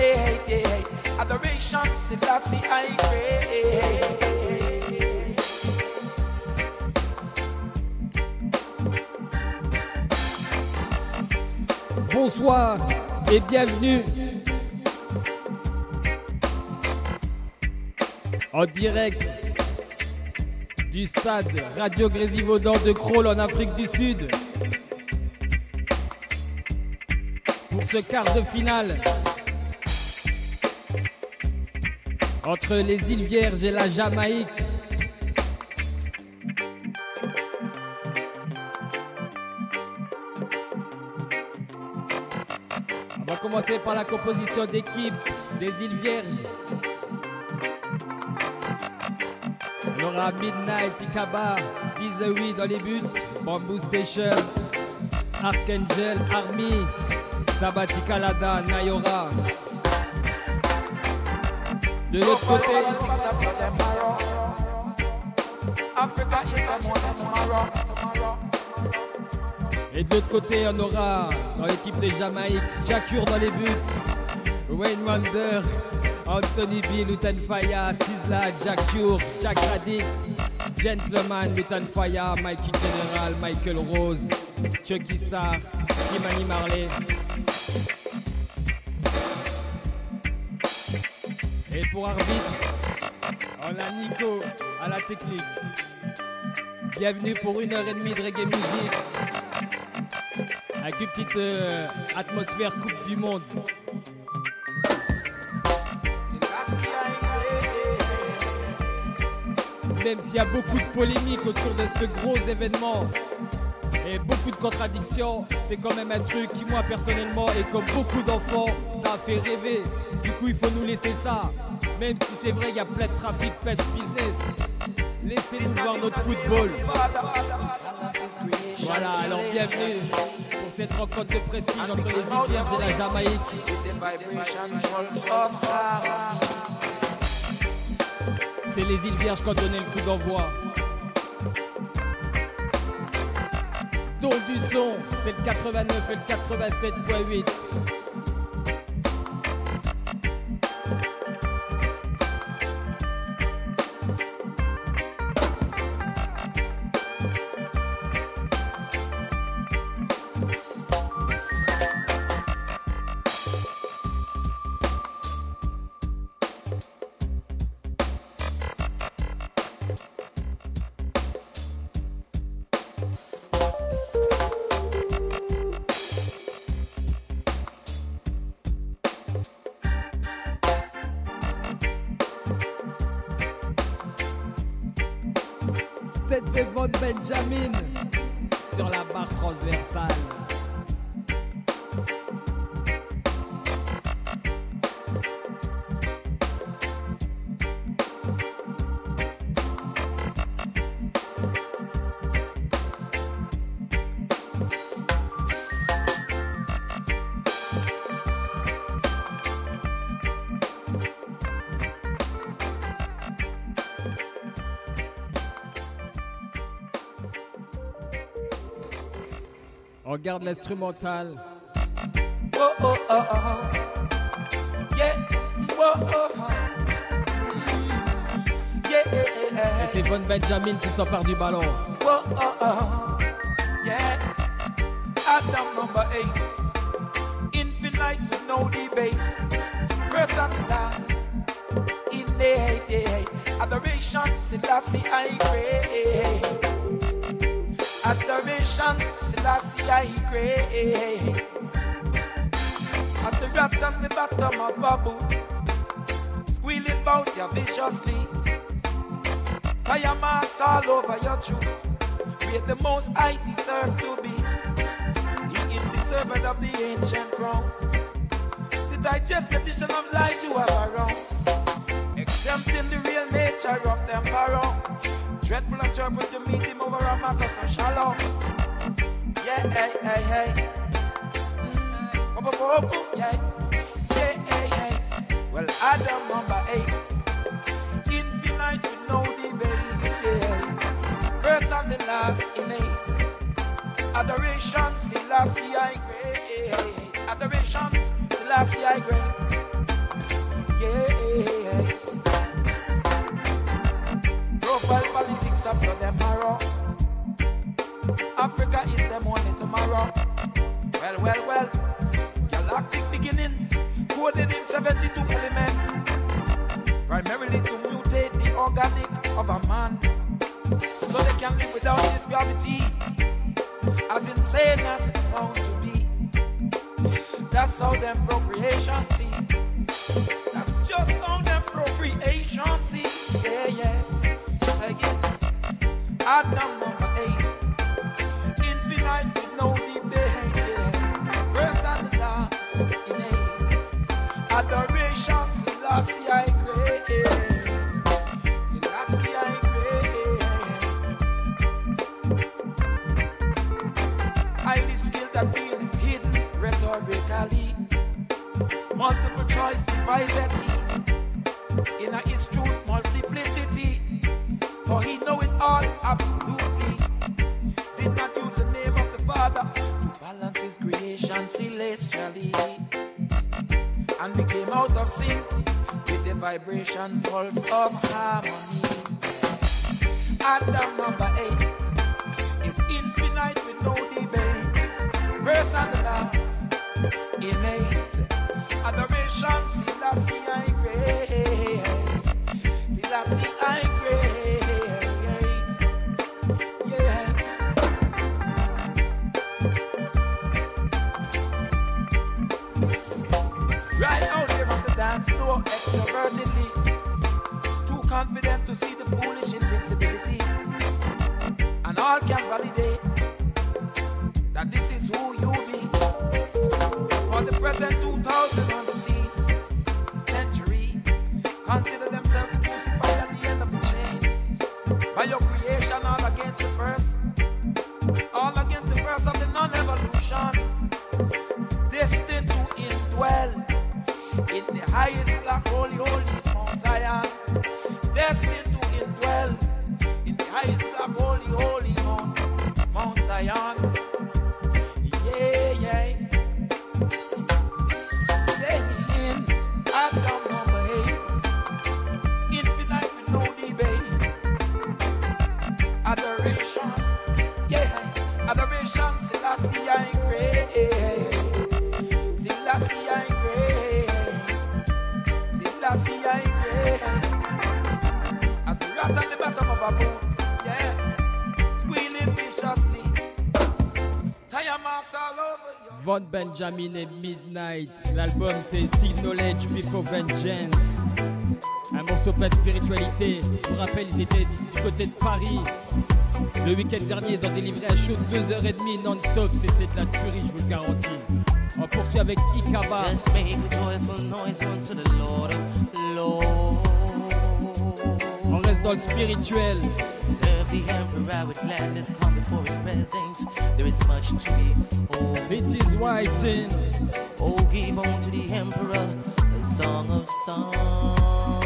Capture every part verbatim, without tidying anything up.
the hate. Adoration, Selassie I pray. Bonsoir et bienvenue en direct du stade Radio Grésivaudan de Crolles en Afrique du Sud pour ce quart de finale entre les îles Vierges et la Jamaïque. On va commencer par la composition d'équipe des îles Vierges. On aura Midnight, Ikaba, Dizewi dans les buts, Bamboo Station, Archangel, Army, Sabatika Lada, Nayora. De l'autre côté, et de l'autre côté, on aura dans l'équipe de Jamaïque, Jakur dans les buts, Wayne Wonder, Anthony B, Lutan Faya, Sizzla, Jakur, Jack Radix, Gentleman, Lutan Faya, Mikey General, Michael Rose, Chucky Star, Kimani Marley. Et pour arbitre, on a Nico à la technique. Bienvenue pour une heure et demie de reggae music avec une petite euh, atmosphère Coupe du Monde. Même s'il y a beaucoup de polémiques autour de ce gros événement et beaucoup de contradictions, c'est quand même un truc qui, moi personnellement et comme beaucoup d'enfants, ça a fait rêver. Du coup, il faut nous laisser ça. Même si c'est vrai, il y a plein de trafic, plein de business. Laissez-nous voir notre football. Voilà, alors bienvenue pour cette rencontre de prestige entre les îles Vierges et la Jamaïque. C'est les îles Vierges qui ont donné le coup d'envoi. Ton du son, c'est le quatre-vingt-neuf et le quatre-vingt-sept virgule huit. Tête de Von Benjamin sur la barre transversale. On regarde l'instrumental. Oh, oh, oh, oh. Yeah. Oh, oh, oh. Yeah, yeah, yeah. Et c'est Von Benjamin qui s'empare du ballon. Oh, oh, oh. Yeah. Adam number eight. Infinite with no debate. First and last. In the hate. Adoration, Selassie I pray. Adoration, Selassie I pray. At the rat on the bottom of bubble, squealing about you viciously. Tire marks all over your truth. Where the most I deserve to be. He is the servant of the ancient crown. The digested edition of lies you have around. Exempting the real nature of them barrow. Dreadful and trouble to meet him over a matter so shallow. Yeah, hey, hey, hey. Mm. Oh, oh, oh, oh, yeah. Yeah, hey, hey. Well, Adam number eight. Infinite with no debate. Yeah. First and the last innate. Adoration, Selassie I great. Adoration, Selassie I great. Africa is them only tomorrow. Well, well, well. Galactic beginnings, coded in seventy-two elements, primarily to mutate the organic of a man, so they can live without this gravity. As insane as it sounds to be, that's how them procreation see. That's just how them procreation see. Yeah, yeah. Say it. Adam number eight, infinite with no debate. Yeah. First and the last, innate. Adoration, Selassie I great. Selassie I great. Highly skilled at being hidden rhetorically. Multiple choice dividedly. In his truth multiplicity. For he know it all absolutely. Did not use the name of the Father to balance his creation celestially. And became out of sync with the vibration pulse of harmony. Adam number eight is infinite with no debate. First and the last, innate. Adoration, Selassie I great. Selassie I great. Yeah. Right out there on the dance floor, extrovertedly, too confident to see the foolish invincibility, and all can validate that this is who you be. For the present two thousand on the sea century, consider themselves crucified at the end of the chain. By your creation, all against the first, all against the first of the non-evolution, destined to indwell in the highest black holy holies, Mount Zion. Destined to indwell in the highest black holy holy Mount, Mount Zion. Yeah, yeah. Saying Adam number eight, infinite with no debate. Adoration, yeah. Adoration, Selassie I great. Selassie I great. Selassie I great. As a rat on the bottom of a boat, yeah. Squealing viciously. Tire marks all over you. Von Benjamin et Midnight. L'album c'est Seek Knowledge Before Vengeance. Un morceau plein de spiritualité. Je vous rappelle, ils étaient du côté de Paris. Le week-end dernier, ils ont délivré un show de deux heures trente non-stop. C'était de la tuerie, je vous le garantis. On poursuit avec Ikaba. Just make a joyful noise unto the Lord of Lords. On reste dans le spirituel. Serve the emperor with gladness, come before his presence. There is much to be oh. It is writing. Oh, give unto the emperor a song of songs.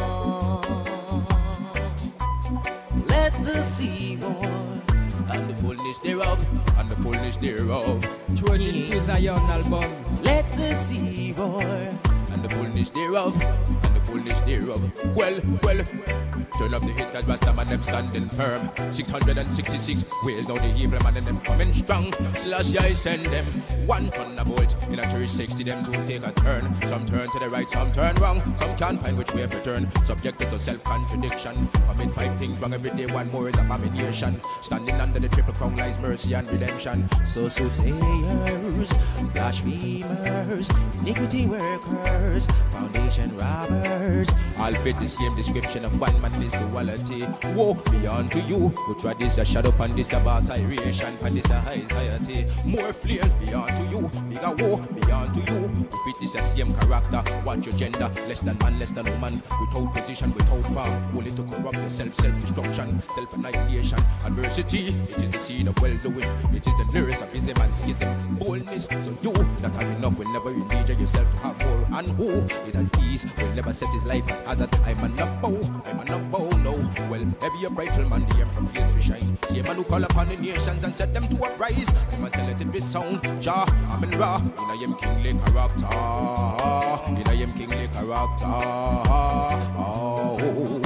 Let the sea roar, and the fullness thereof, and the fullness thereof. Trojan to Zion album. Let the sea roar, and the fullness thereof, and the fullness thereof. Well, well, turn up the hit cause Rasta man them standing firm. six hundred sixty-six ways now the evil man and them coming strong. Slash I send them one thunderbolt in a three sixty them to take a turn. Some turn to the right, some turn wrong. Some can't find which way to turn. Subjected to self-contradiction. Commit five things wrong every day, one more is abomination. Standing under the triple crown lies mercy and redemption. So soothsayers, blasphemers, iniquity workers, foundation robbers, all fit the same description of one man is duality. Woe beyond to you, who try this a shadow pan this a boss iration, pan this a high anxiety. More flames beyond to you, bigger woe beyond to you, who fit this a same character. Want your gender, less than man, less than woman, without position, without farm, only to corrupt the self, self-destruction, self-annihilation, adversity. It is the seed of well-doing, it is the nurse of ism and schism, boldness. So you that had enough will never endanger yourself to have more, and who it has ease will never set his life at hazard. I'm a number, I'm a number, no. Well, every rightful man, the emperor face for shine. See a man who call upon the nations and set them to uprise. Them and let it be sound. Jah, I'm in Ra, in I am kingly character. In I am kingly character. Oh, I'm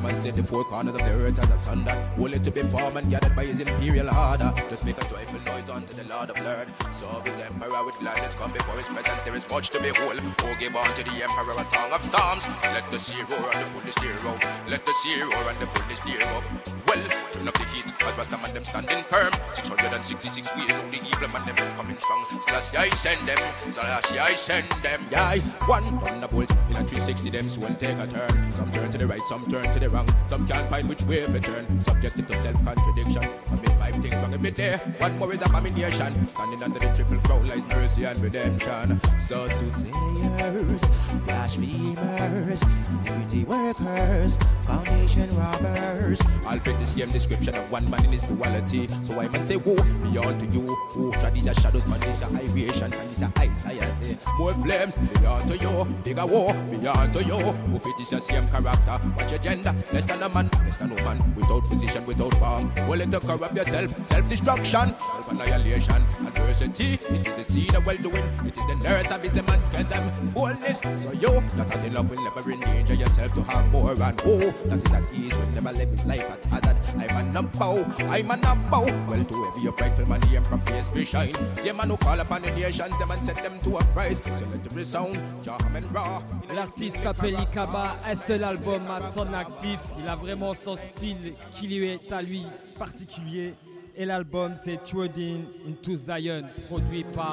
man said the four corners of the earth as a thunder, only to be formed and gathered by his imperial order. Just make a joyful noise unto the Lord of Lords. Serve his emperor with gladness, come before his presence, there is much to behold. Oh, give unto the emperor a song of psalms. Let the sea roar and the foolish steer up. Let the sea roar and the foolish steer up. Well, turn up the heat, cause Rasta man them standing firm. six hundred sixty-six ways out the evil man them coming strong. Slash I send them, slash I send them. Yeah, one thunderbolt in a three sixty them soon take a turn. Some turn to the right, some turn to the wrong. Some can't find which way to turn. Subjected to self-contradiction. Commit five things wrong a bit there. One more is abomination. Standing under the triple crown lies mercy and redemption. So soothsayers, blasphemers, iniquity workers, foundation robbers. I'll fit the same description of one man in his duality. So I man say, whoa, beyond to you. Who try these are shadows, man, this are aviation and this are anxiety. More flames, beyond to you. Bigger war, beyond to you. Who fit this same character? Watch your gender, less than a man, less than a woman. Without position, without form. Well, it to corrupt yourself, self-destruction, self-annihilation, adversity. It is the seed of well-doing. It is the nurse of his man's schism. Boldness, so you, that at enough will never endanger yourself to have more and oh, that is at ease will never live his life at hazard. I'm a bow, I'm a bow. Well, to every your prideful man, the emperor face will shine. The man who call upon the nations, them and set them to a price. So let the resound, Jaham and Ra. L'artiste s'appelle Ikaba, un seul album à son actif. Il a vraiment son style qui lui est à lui particulier. Et l'album c'est Trodden into Zion, produit par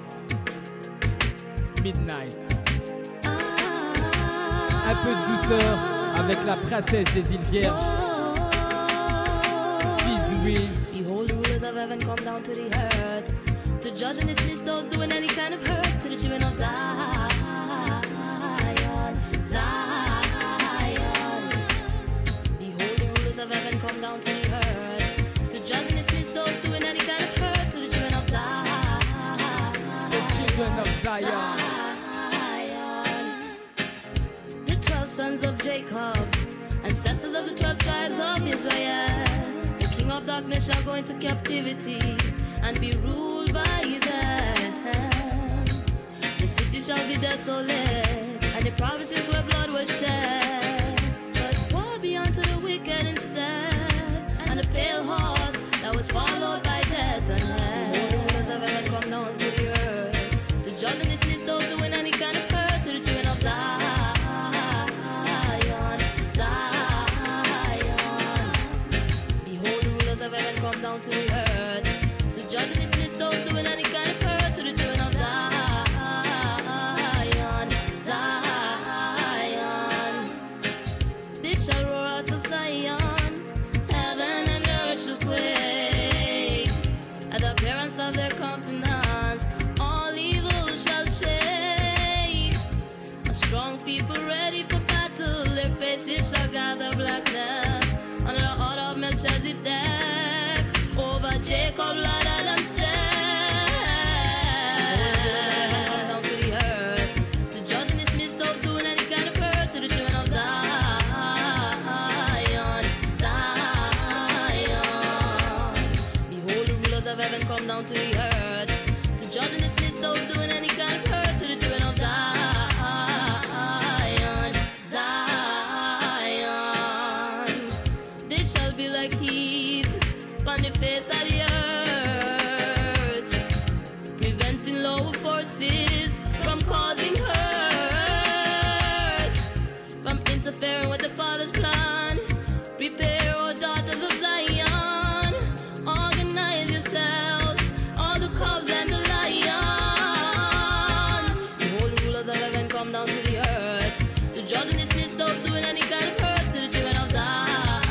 Midnight. Un peu de douceur avec la princesse des îles Vierges. Peace. Behold, the rulers of heaven come down to the earth to judge and dismiss those doing any kind of hurt to the children of Zion. Zion. Behold, the rulers of heaven come down to the earth to judge and dismiss those doing any kind of hurt to the children of Zion. The children of Zion. The twelve sons of Jacob, ancestors of the twelve tribes of Israel. King of darkness shall go into captivity and be ruled by them. The city shall be desolate, and the provinces where blood was shed. But woe be unto the wicked instead, and the pale horse that was followed by death and hell. The rulers of heaven come down to the earth to judge and dismiss those doing any kind of hurt to the children of Zion. Come down to the earth to judge and dismiss those doing any kind of hurt to the children of Zion. Zion. They shall roar out of Zion. Heaven and earth shall quake at the appearance of their countenance. All evil shall shake. A strong people ready for battle. Their faces shall gather blackness under the order of Melchizedek. Over Jacob, Lord, and stand. Come down to the earth to judge and dismiss those doing any kind of hurt to the children of Zion. Zion. Behold, the rulers of heaven come down to the earth to judge and dismiss those doing any kind of hurt to the children of Zion. Zion. They shall be like heath on the face of the earth, preventing lower forces from causing hurt, from interfering with the Father's plan. Prepare, O daughters of Zion, organize yourselves, all the calves and the lions. The whole rulers of heaven come down to the earth to judge and dismiss those doing any kind of hurt to the children of Zion.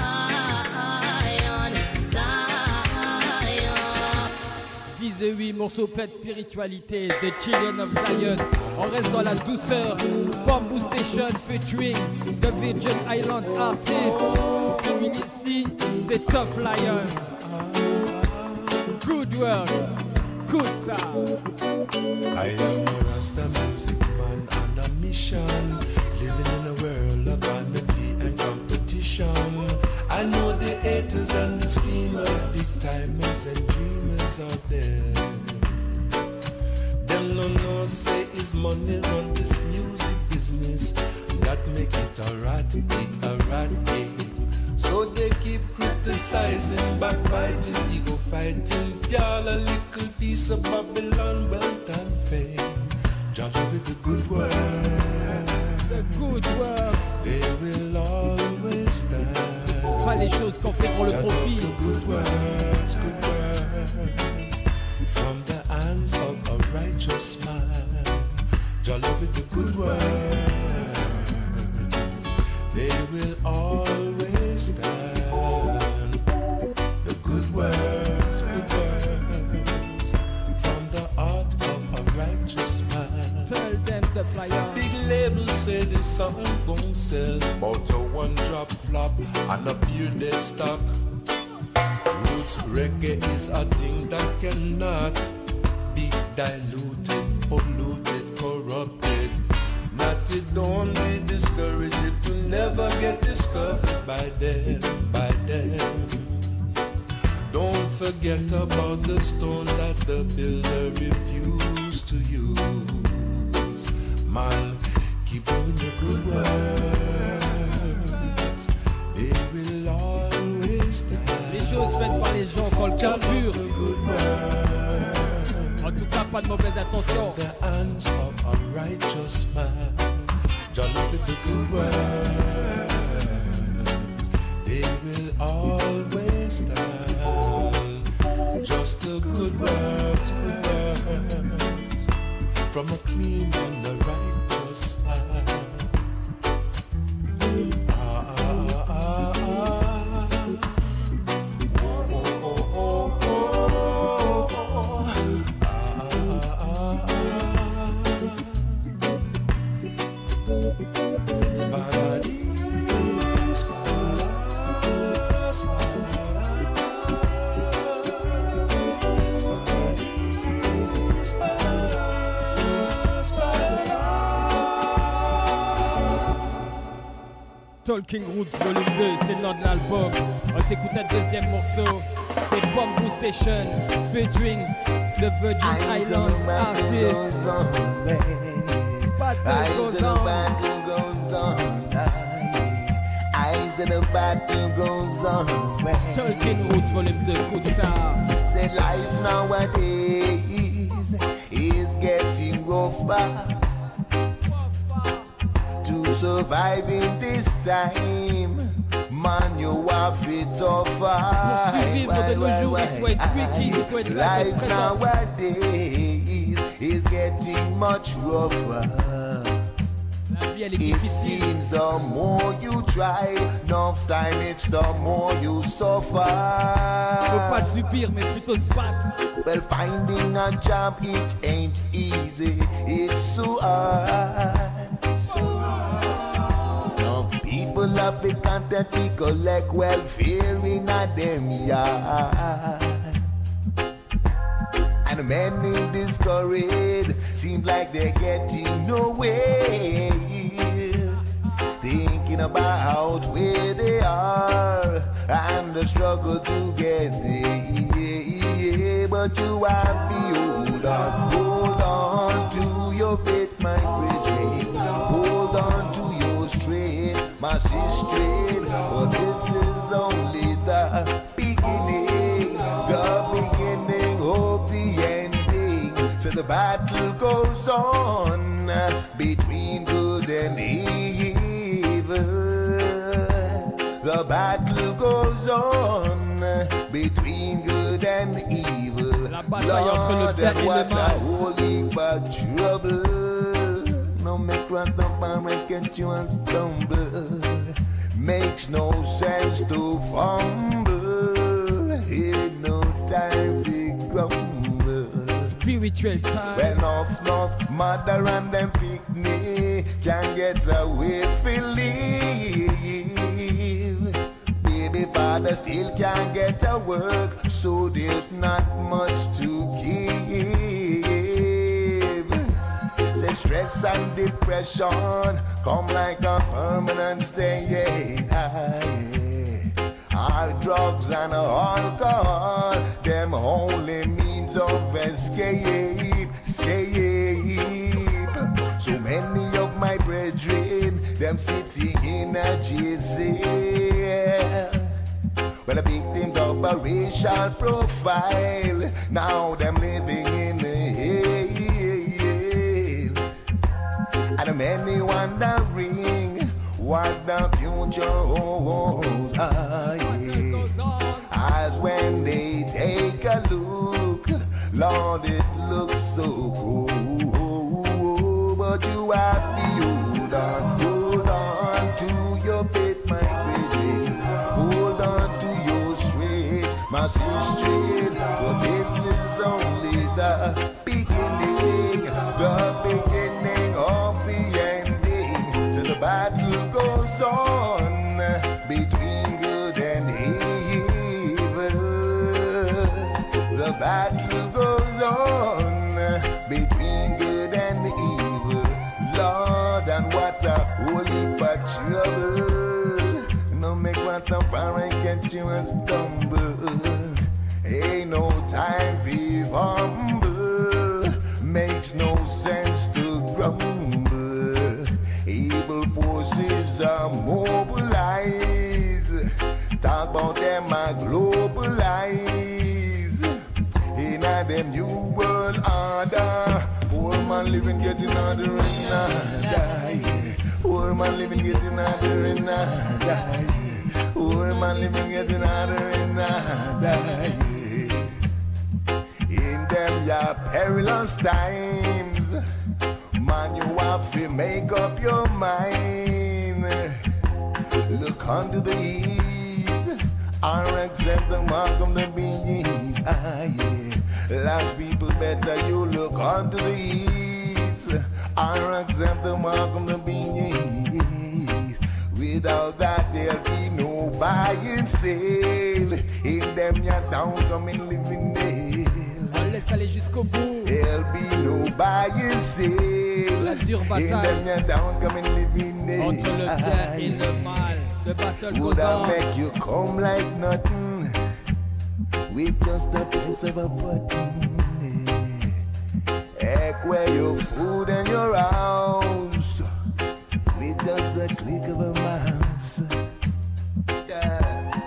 huit morceaux pleins de spiritualité, The Children of Zion. On reste dans la douceur. Bamboo Station featuring The Virgin Island Artist. Celui-ci, c'est Tough Lion. Good works, good sound. I am a Rasta music man on a mission, living in a world of vanity and competition. I know the haters and the schemers, big timers and dreamers out there. Them no no say is money run this music business. That make it a rat, it a rat game. So they keep criticizing, backbiting, ego fighting. Y'all a little piece of Babylon, wealth and fame. Just with the good work, the good works. They will always stand. Pas les choses qu'on fait pour le profit. The good works, good works from the hands of a righteous man. Just with the good works, they will always stand. The good works, good works from the heart of a righteous man. Tell them to fly on. Big labels say this song gon' sell, but a one drop flop and a pure dead stock. Roots reggae is a thing that cannot be diluted, polluted, corrupted. Not it don't be discouraged if you never get discovered by them, by them. Don't forget about the stone that the builder refused to use. Man, keep doing the good works. They will always stand. Les choses faites par les gens qu'on le cœur pur. En tout cas, pas de mauvaise intention. The hands of a righteous man. John with the good works. They will always stand. Just the good works, good works from a clean and a righteous man. Ah, ah, ah, ah. Oh, oh, oh, oh, oh. Ah, ah, ah, ah. Spadadi, spadada, spadada. Spadadi, spadada, spadada. Talking Roots Volume deux, c'est le nom de l'album. On s'écoute un deuxième morceau. C'est Bamboo Station, featuring the Virgin Islands artist. Battle goes on. Battle goes on. Eyes in the battle goes on. Talking Roots Volume deux, écoute ça. Say life nowadays is getting rougher. To survive in this time, man, you have it tougher. Pour survivre de nos jours, il faut être wiki, il faut être là, il faut Life être présent. nowadays is getting much rougher. La vie, elle est It difficile. seems the more you try, enough time it's the more you suffer. Faut pas subir, mais plutôt se battre. Well, finding a job, it ain't easy. It's so hard. So hard. Enough people have been content we collect welfare in a them yard. And many discouraged, seems like they're getting nowhere. Thinking about where they are and the struggle to get there. But you have to hold on, hold on to your faith, my brethren. Hold on to your strength, my sister. For this is only the beginning, the beginning of the ending. So the battle goes on between good and evil. The battle goes on between good and evil. La bataille entre le bien et le what a mal. holy but trouble. No make run up and make it you and stumble. Makes no sense to fumble. Ain't no time to grumble. Spiritual time. Well, enough, enough, mother and them picnic can get away for leave. Baby father still can't get a work, so there's not much to give. Say stress and depression come like a permanent stay. All drugs and alcohol, them only means of escape, escape. So many of my brethren, them sitting in a jail cell. Well, the victims of a racial profile, now them living in hell. And many wondering what the future holds. Ah, yeah. As when they take a look, Lord, it looks so cool. But you have to hold on, hold on to your faith, my baby. Hold on to your strength, my sister. But this is only the beginning, the beginning of the ending. So the battle goes on between good and evil. The battle goes on between good and evil. Lord, and what a holy trouble. No make what the parent catch you and stumble. Ain't no time for humble. Makes no sense to grumble. Evil forces are mobilized. Talk about them are globalized. In a them new world order. Poor man living getting harder and harder. Poor man living getting harder and harder. Poor man living getting harder and harder. In them ya perilous times, man, you have to make up your mind. Look unto the east, or accept the mark of the beast. Ah, yeah. Last people better you look unto the east, or accept the mark of the beast. Without that there'll be no buying sale. In them you're down coming living nail. On laisse aller jusqu'au bout. There'll be no buying sale. La dure bataille in them you're down coming living nail. Entre le bien et le mal. The battle goes Would I on. make you come like nothing with just a place of a button? Heck, where your food and your house with just a click of a mouse. Yeah.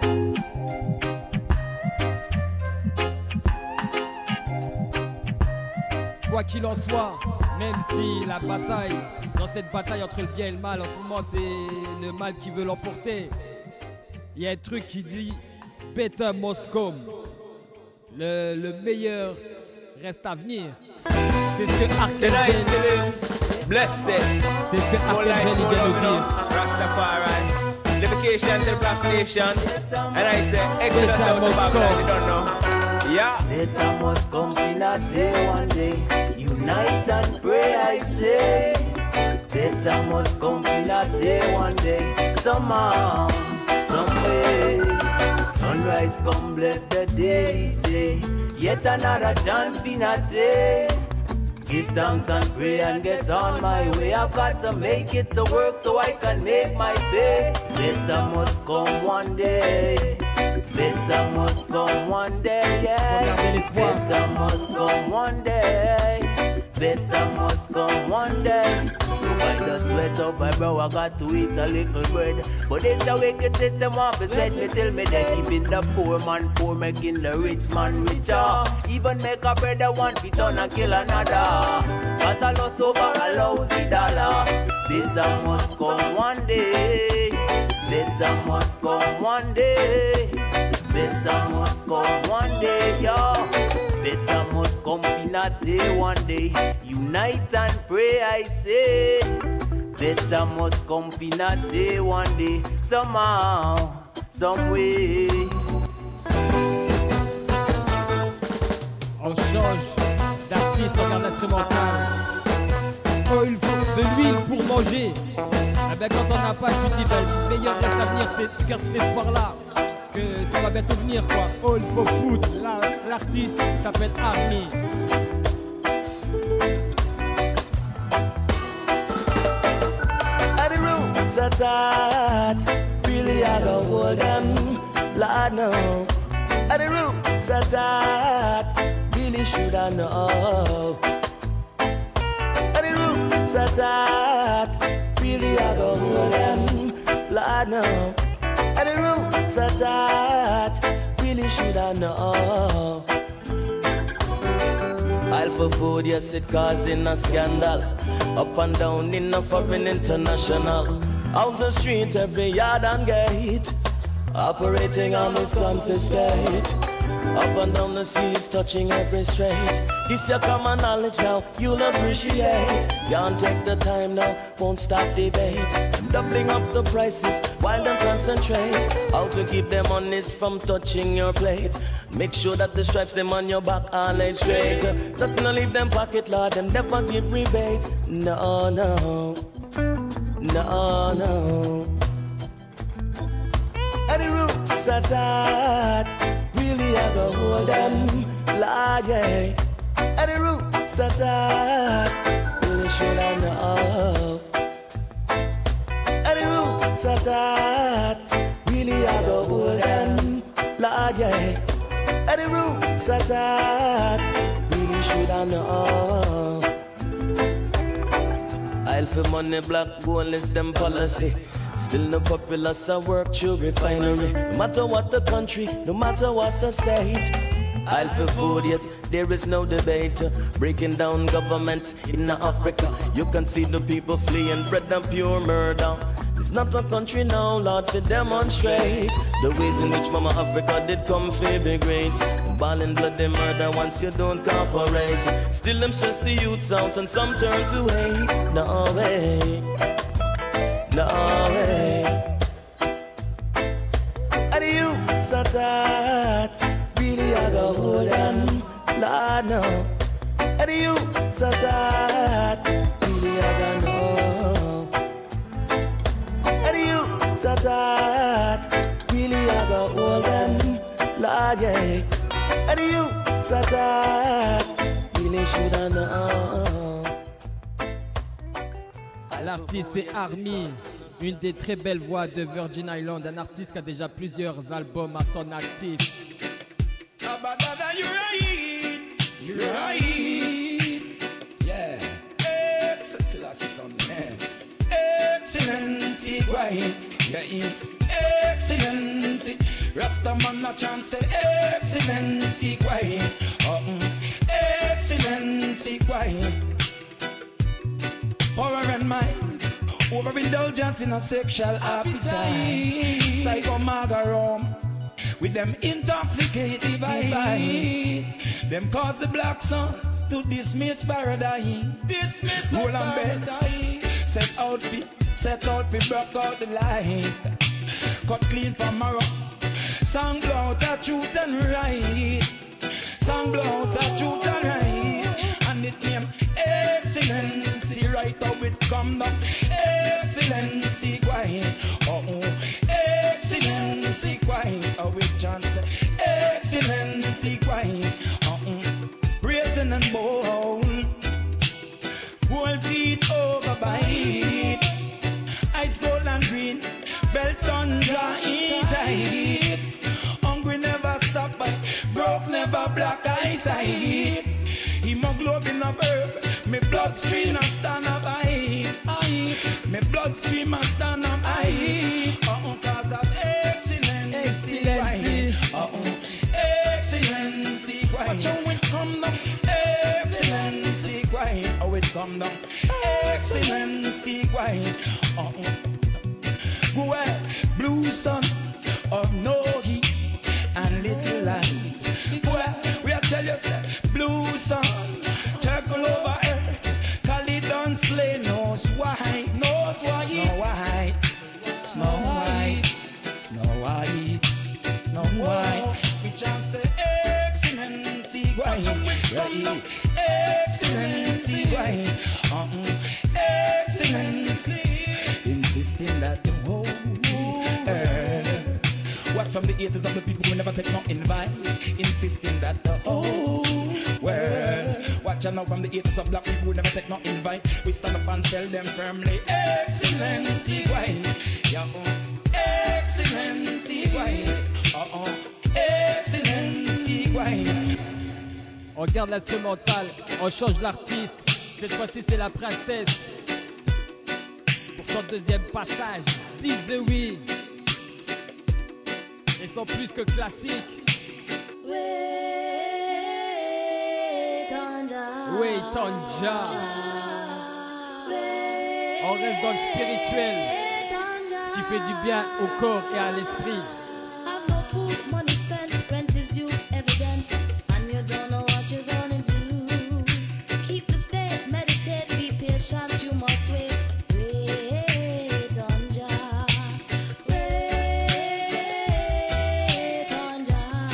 Quoi qu'il en soit, même si la bataille, dans cette bataille entre le bien et le mal, en ce moment c'est le mal qui veut l'emporter. Il y a un truc qui dit Better must come. Le, le meilleur reste à venir. C'est ce que Archangel Blessed. C'est ce que Archangel vient de dire. Rastafari. Livication to the Black Nation. And I say, Exodus out of Babylon, we don't know. Yeah. Better must come in a day one day. Unite and pray, I say. Better must come in a day one day. Somehow, some way. Sunrise come bless the day each day. Yet another chance been a day. Give thanks and pray and get on my way. I've got to make it to work so I can make my pay. Better must come one day. Better must come one day, yeah. Better must come one day. Better must come one day. So I just sweat up my brow, I got to eat a little bread. But it's a wicked system, want to set me till me dead. Keeping the poor man poor, making the rich man richer. Even make a brother one fit on and kill another. Cause I lost over a lousy dollar. Better must come one day. Better must come one day. Better must come one day, yo. Better must come in a day one day. Unite and pray, I say. Better must come in a day one day. Somehow, some way. On change d'artiste, on regarde l'instrumental. Oh, il faut de l'huile pour manger. Eh ben, quand on n'a pas, tu te dis, ben, le meilleur reste à venir, tu gardes cet espoir-là. Que ça va bientôt venir, quoi. All for Food, l'artiste s'appelle Army. At the roots are tight, really I go hold them, Lord no. At the roots are tight, really should I know. At the roots roots are tight, really I go hold them, Lord no. And the roots are tight, really should I know. All for food, yes, it causing a scandal. Up and down in a foreign international. Out the street, every yard and gate. Operating on this confiscate. Up and down the seas, touching every strait. This your common knowledge now, you'll appreciate. Can't take the time now, won't stop debate. Doubling up the prices while them concentrate. How to keep them honest from touching your plate. Make sure that the stripes them on your back are laid straight. Nothing leave them pocket, Lord, them never give rebate. No, no, no, no. And the roots are tight, really I go hold them, Lord, yeah. And the roots are tight, really should I know. And the roots are tight, really I go hold them, Lord, yeah. And the roots are tight, really should I know. I'll for money, black gold is them policy. Still no populace I work through refinery. No matter what the country, no matter what the state. I'll for food, yes, there is no debate. Breaking down governments in Africa. You can see the people fleeing bread and pure murder. It's not a country now, Lord, to demonstrate the ways in which Mama Africa did come for be great. Balling bloody murder once you don't cooperate. Still them stress the youths out and some turn to hate. No way, no way. And the youths are tight, really I go hold them, Lord no. And the youths are tight, really I go know. And the youths are tight, really I go hold them, Lord yeah. And the youths are tight, really should I know. L'artiste c'est Army, une des très belles voix de Virgin Island, un artiste qui a déjà plusieurs albums à son actif. You're right, you're right, yeah. Excellency, why? Yeah, excellency. Rastaman a chant say excellency, why? Excellency, why? Power and mind, overindulgence in a sexual appetite. Psycho magarum, with them intoxicating vibes. Them cause the black sun to dismiss paradise. Dismiss Roland paradise. Set out fi, set out fi broke out the light. Cut clean from marrow. Song blow out the truth and right. Song blow out the truth and right. And it name excellency, right how it come down. Excellency, why? Oh, oh. Excellency, why? Oh, we chant excellency, why? Oh, oh. Raisin and bowl, gold teeth over bite, ice gold and green, belt on dry tight. Hungry never stop, but broke never black eyesight. Hemoglobin of herb, me bloodstream and stand up high. Me bloodstream and stand up high. Uh-uh, cause of excellency. Excellency. Uh-uh, excellency. Watch how it come down. Excellency. How it come down. Excellency. Uh-uh. Go ahead, blue sun of no heat and little light. Well, we are tell you, say, blue sun, circle over earth, call it don't slay, no white, no white, Snow White, Snow White, Snow White, no white. We chant say excellency, white, right? Excellency, white, uh-uh, excellency, insisting that the whole earth. What from the haters of the people who never take no invite, insisting that the whole world. Watch out now from the haters of black people who never take no invite. We stand up and tell them firmly, excellency, why? Yeah, uh, excellency, why? Uh-uh, excellency, why? On garde l'instrumental, on change l'artiste. Cette fois-ci c'est la princesse son deuxième passage, disent oui. Ils sont plus que classiques. Wait on Jah. Wait on Jah. On reste dans le spirituel, ce qui fait du bien au corps et à l'esprit. Have no food, money spent, rent is due, evident, and you don't know what you're gonna do. Keep the faith, meditate, be patient, you must wait. Wait on Jah. Wait on Jah.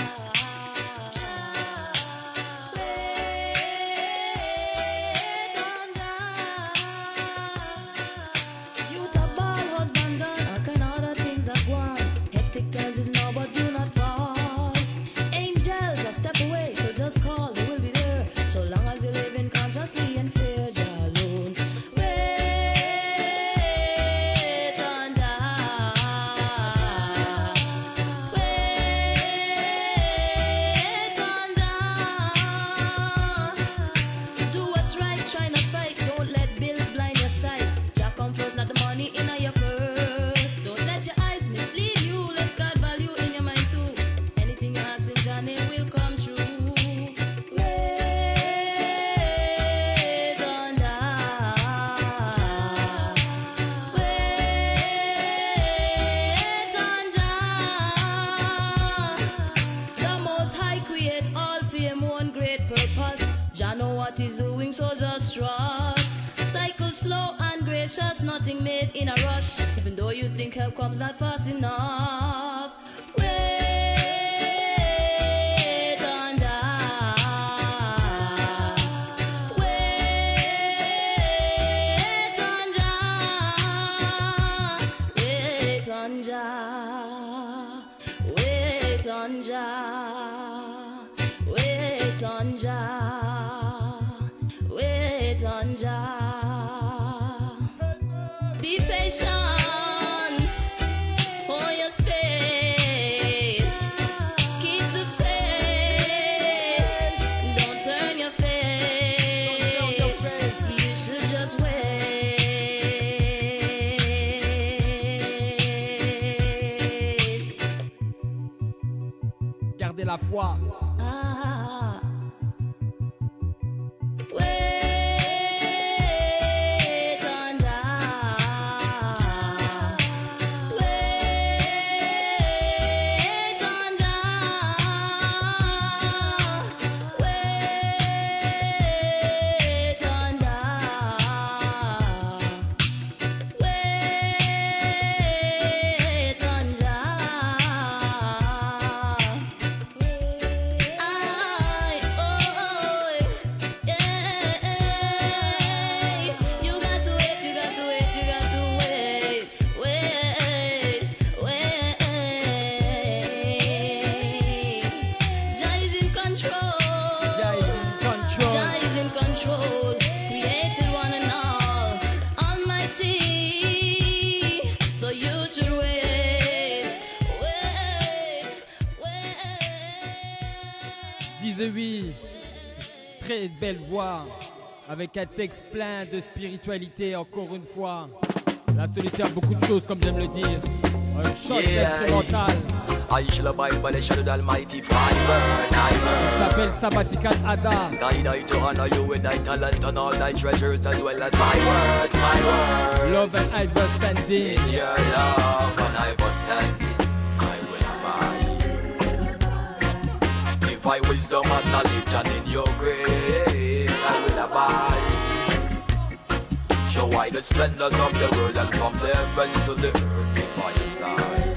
Wait on Jah. Youth a ball, husband gone, all kind of other things are gone. Hectic times is now, but do not fall. Angels a step away, so just call, they will be there. So long as you live in consciously and fear Jah alone. Wait on Jah. Wait on Jah. Do what's right, try not fight. Don't let bills blind your sight. Jah come first, not the money in your purse. Don't let your eyes mislead you. Let God value in your mind too. Anything you ask in Jah name will come true. Wait on Jah. Wait on Jah. The Most High create all for Him one great purpose. Jah know what He's doing, so just trust. Cycle slow and gracious, nothing made in a rush. Even though you think help comes not fast enough. Wait on Jah. Wait on Jah. Wait on Jah. Wait on Jah. Wait on Jah. Wait on Jah. Be patient. Hold your space. Keep the faith. Don't turn your face. You should just wait. Gardez la foi. Ah. Wait on Jah. Wait on Jah. Wait on Jah. Wait on Jah. I, oh, yeah. You got to wait, you got to wait, you got to wait, wait, wait. Jah is in control. Jah is in control. Jah is in control. Created one and all, Almighty. So you should wait, wait, wait. Disent oui. Très belle voix. Avec un texte plein de spiritualité, encore une fois. La solution à beaucoup de choses, comme j'aime le dire. Un shot Yeah. instrumental. I shall abide by the shadow of the Almighty forever and Ça ever. s'appelle Sabbatical Ada. Guide I to honor you with thy talent and all thy treasures, as well as my words, my words. Love and understanding. In your love and I was standing, I will abide. Give I wisdom and knowledge, and in your grace I will abide. Show I the splendors of the world, and from the heavens to the earth give I a sign.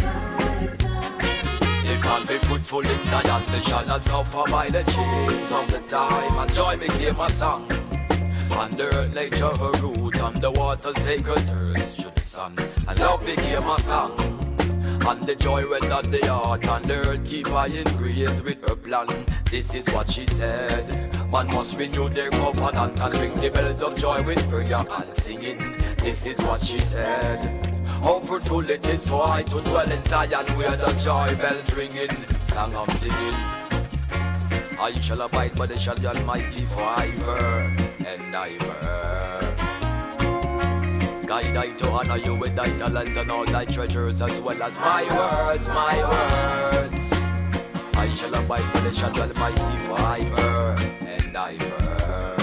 If man be fruitful in Zion, they shall not suffer by the chains of the time. And joy became a song, and the earth nature her root, and the waters take her turns to the sun. And love became a song, and the joy went on the heart, and the earth keep I ingrained with her plan. This is what she said: man must renew their covenant and ring the bells of joy with prayer and singing. This is what she said: how fruitful it is for I to dwell in Zion, where the joy bells ringing, song I'm singing. I shall abide by the shadow of the Almighty forever and ever. I die to honor you with thy talent and all thy treasures, as well as my words, my words. I shall abide by the shadow Almighty forever and ever.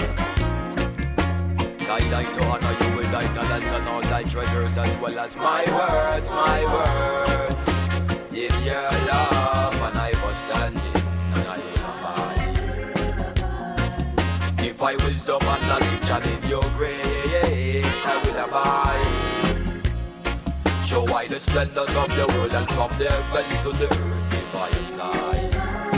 I die to honor you with thy talent and all thy treasures, as well as my words, my words. In your love, and I was standing, and I will abide. Give I wisdom and knowledge, and in your grace I will abide. Show why the splendors of the world, and from the heavens to the earth be by your side.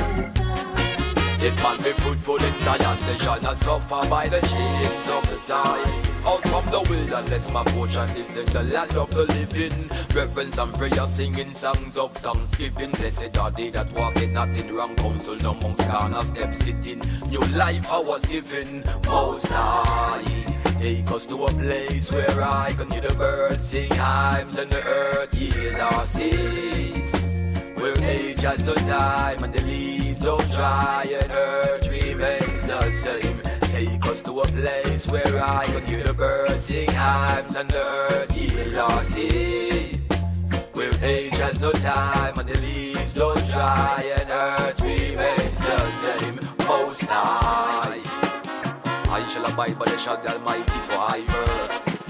If man be fruitful in Zion, they shall not suffer by the chains of the tide. Out from the wilderness, my portion is in the land of the living. Reverence and prayer, singing songs of thanksgiving. Blessed are they that walk in not in wrong counsel, no amongst corners them sitting. New life I was given, Most High. Take us to a place where I can hear the birds sing hymns and the earth yield our seeds. Where age has no time and the leaves don't dry and earth remains the same. Take us to a place where I can hear the birds sing hymns and the earth yield our seeds. Where age has no time and the leaves don't dry and earth remains the same. Most High, I shall abide by the shadow of the Almighty forever.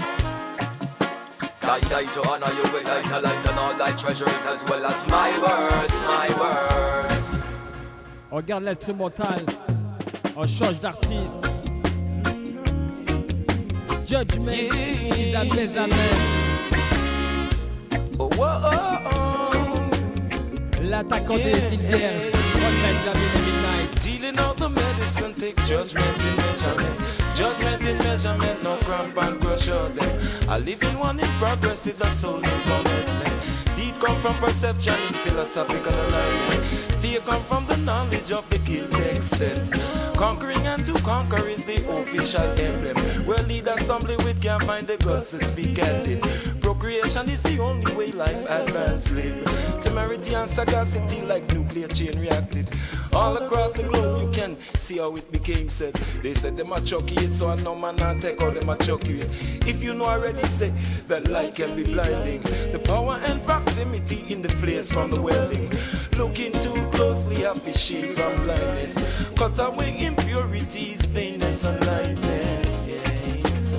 I die to honor you with thy talent and all thy treasures, as well as my words, my words. On regarde l'instrumental, on change d'artiste. Judgment, yeah. Amen, amen. Oh, oh, oh, oh. L'attaquant yeah. Des îles Vierges, One Benjamin Midnight. Dealing out the medicine, take judgment in measurement. Judgment in measurement, no cramp and crush out them. A living one in progress is a soul in commencement. Deed come from perception in philosophical alignment. Fear come from the knowledge of the guilt extent. Conquering and to conquer is the official emblem. Where leaders stumbling with can't find the guts to speak candid. Procreation is the only way life advance live. Temerity and sagacity like nuclear chain reacted. All across the globe you can see how it became said. They said them a chucky it, so I know man not take how them a chucky it. If you know already say that light can be blinding. The power and proximity in the flares from the welding. Looking too closely have the shield from blindness. Cut away impurities, vainness and lightness. Yes.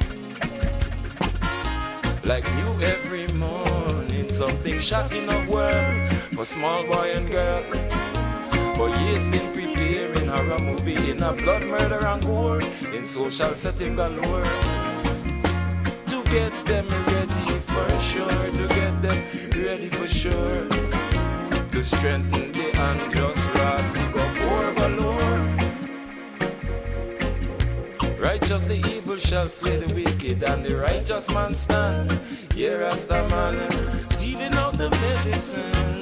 Like new every morning, something shocking of world for small boy and girl. For years been preparing horror movie in a blood, murder and gore, in social setting galore. To get them ready for sure, to get them ready for sure. To strengthen the unjust rod, pick up war galore. Righteous the evil shall slay the wicked, and the righteous man stand. Here as the man dealing out the medicine.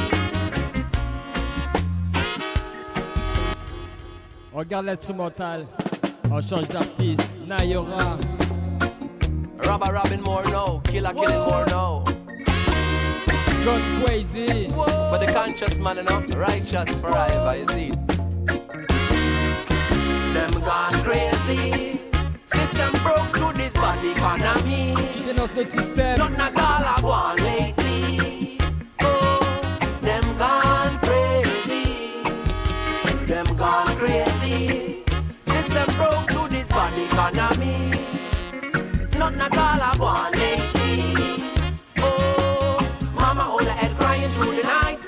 Regarde l'instrumental, on change d'artiste. Nayora. Robber robbing more now, killer killing more now. Gone crazy. Whoa. For the conscious man, you know, righteous forever, you see. Them gone crazy. System broke through this body economy. Dénonce notre système. Not not all I want lately. Oh, them gone crazy. Them gone crazy. System broke through this body economy. Not not all I want lately. Oh, mama hold her head crying through the night.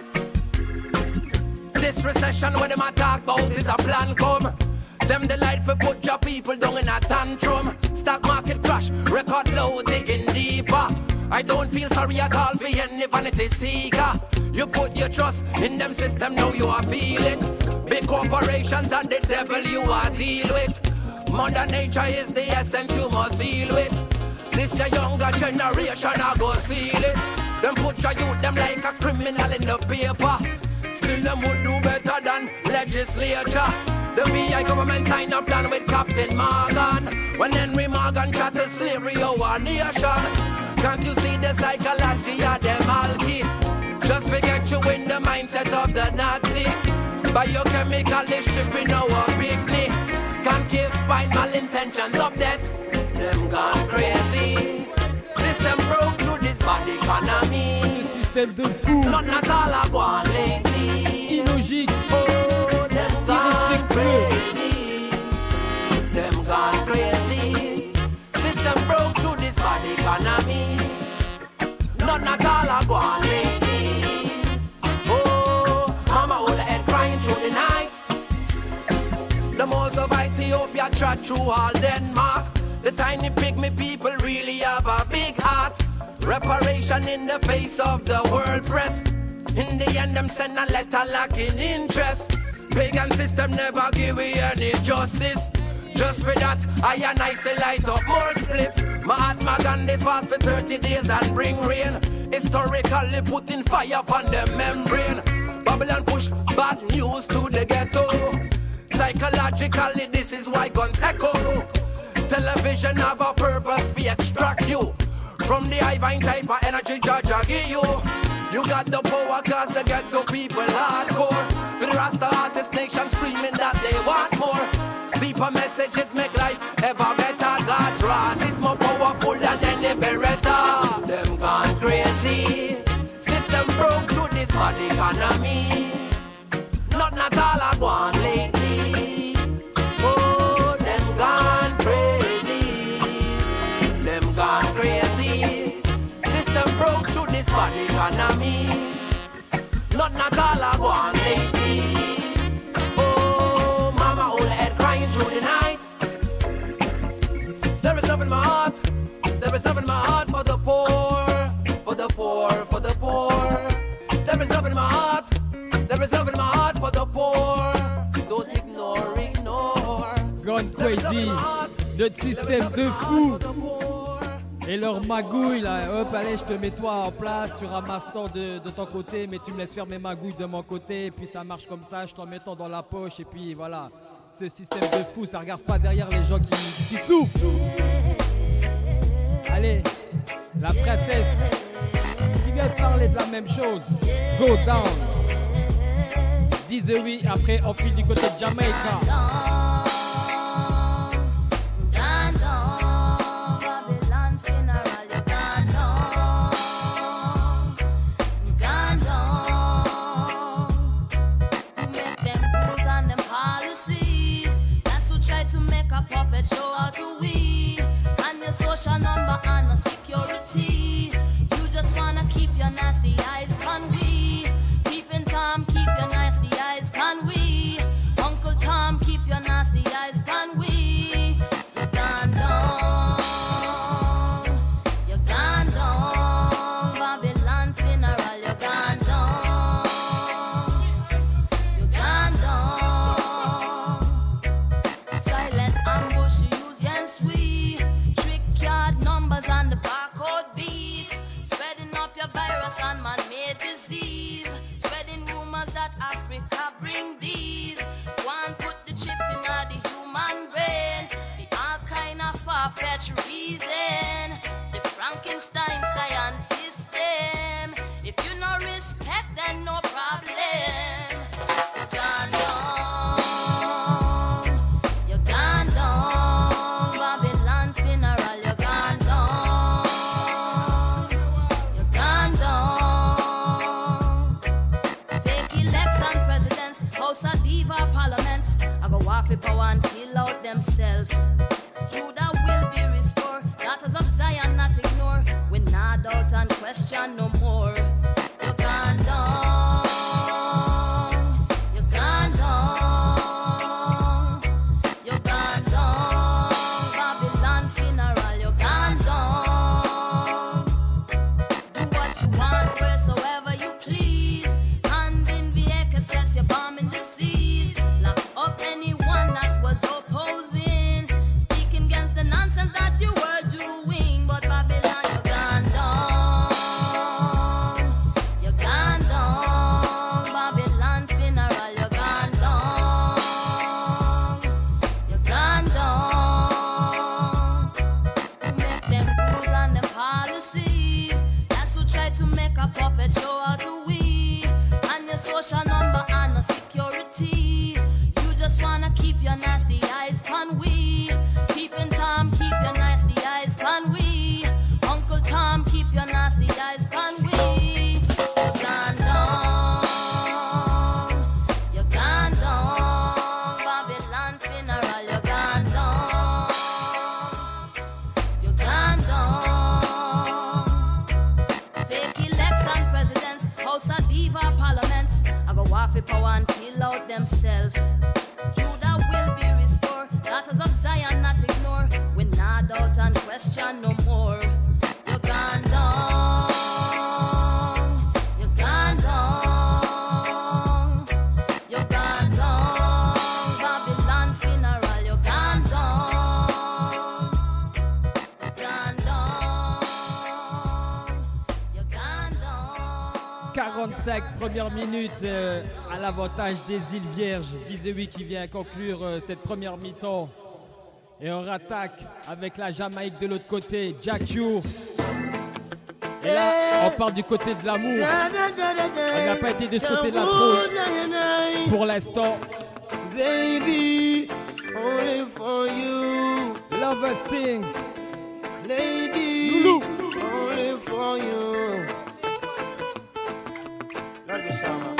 This recession where them a talk about is a plan come. Them delight for put your people down in a tantrum. Stock market crash, record low, digging deeper. I don't feel sorry at all for any vanity seeker. You put your trust in them system, now you are feel it. Big corporations and the devil you are deal with. Mother nature is the essence you must seal with. This your younger generation I go seal it. Them put your youth them like a criminal in the paper. Still them would do better than legislature. The V I government signed a plan with Captain Morgan. When Henry Morgan chatted slavery our nation. Can't you see the psychology of them alky? Just forget you in the mindset of the Nazi. Biochemically stripping our picnic. Concave spine malintentions of death. Them gone crazy. système de fou. Not not all I want lately. Illogique. Oh, them gone crazy. Them gone crazy. System broke through this bad economy. Not not all I want lately. Oh, mama hold her head crying through the night. The most of Ethiopia trot through all Denmark. The tiny pygmy people really have a big heart. Reparation in the face of the world press. In the end, them send a letter lacking interest. Pagan system never give me any justice. Just for that, I and I say light up more spliff. Mahatma Gandhi's fast for thirty days and bring rain. Historically putting fire upon the membrane. Babylon push bad news to the ghetto. Psychologically, this is why guns echo. Television have a purpose to extract you from the high-vine type of energy Judge give you. You got the power cause the ghetto people hardcore. For the Rasta artist nation screaming that they want more. Deeper messages make life ever better. God's wrath is more powerful than any beretta. Them gone crazy. System broke through this bad economy. Not not all I want lately. Oh, them gone crazy. Them gone crazy. System broke through this bad economy. Not not all I want lately. Oh, mama hold her head crying through the night. There is love in my heart. There is love in my heart for the poor. For the poor, for the poor. There is love in my heart. There is love in my heart for the poor. Don't ignore, ignore. Gone crazy. Notre système de fou. Et leur magouille là, hop, allez, je te mets toi en place, tu ramasses tant de, de ton côté, mais tu me laisses faire mes magouilles de mon côté, et puis ça marche comme ça, je t'en mets tant dans la poche, et puis voilà. Ce système de fou, ça regarde pas derrière les gens qui, qui souffrent. Allez, la princesse qui vient de parler de la même chose. Go down. Disez oui, après on file du côté de Jamaïca. Puppet show how to we and your social number and no security. You just wanna keep your nasty eyes on we. Keeping Tom, keep your nasty eyes on we. Uncle Tom, keep your nasty eyes on we. You're gone down, you're gone down. Babylon funeral, you're gone down, you're gone down. Silent ambush used against we. Trick yard numbers and the barcode beast. Spreading up your virus and man-made disease. Spreading rumors that Africa bring these. One put the chip in the human brain. The all kind of far-fetched reason. The Frankenstein scientist them. If you no respect, then no problem. You're gone down. You're gone down. Babylon funeral, you're gone down. You're gone down. Fake election presidents, House of Diva parliaments. I go off with power and kill out themselves. Judah will be restored. Daughters of Zion not ignore. We not doubt and question no more. You're gone down. You're gone down. You're gone down. Babylon funeral, you're gone down. Do what you want, wheresoever you please. Hand in vehicles, test your bomb in the seas. Lock up anyone that was opposing. Speaking against the nonsense that you were doing. But Babylon, you're gone down. You're gone down. Babylon funeral, you're gone down. You're gone down. You make them rules and them policies. That's who try to make a puppet show how to we. And your social number and no security. You just wanna keep your nasty eyes on we. Keeping Tom, keep your nasty eyes on we. Uncle Tom, keep your nasty eyes on we. power and kill out themselves. Judah will be restored. Daughters of Zion not ignore. We not doubt and question no more. You gone down. You gone down. You gone down. Babylon funeral. You gone down. You gone down. You gone down. quarante-cinq premières minutes euh, à l'avantage des îles Vierges. Disait oui qui vient conclure euh, cette première mi-temps. Et on rattaque avec la Jamaïque de l'autre côté, Jack Ure. Et là, on part du côté de l'amour. On n'a pas été de ce côté-là trop pour l'instant. Baby, only for you. Lover Stings. Lady, Loulou. only for you. Love you, Shama.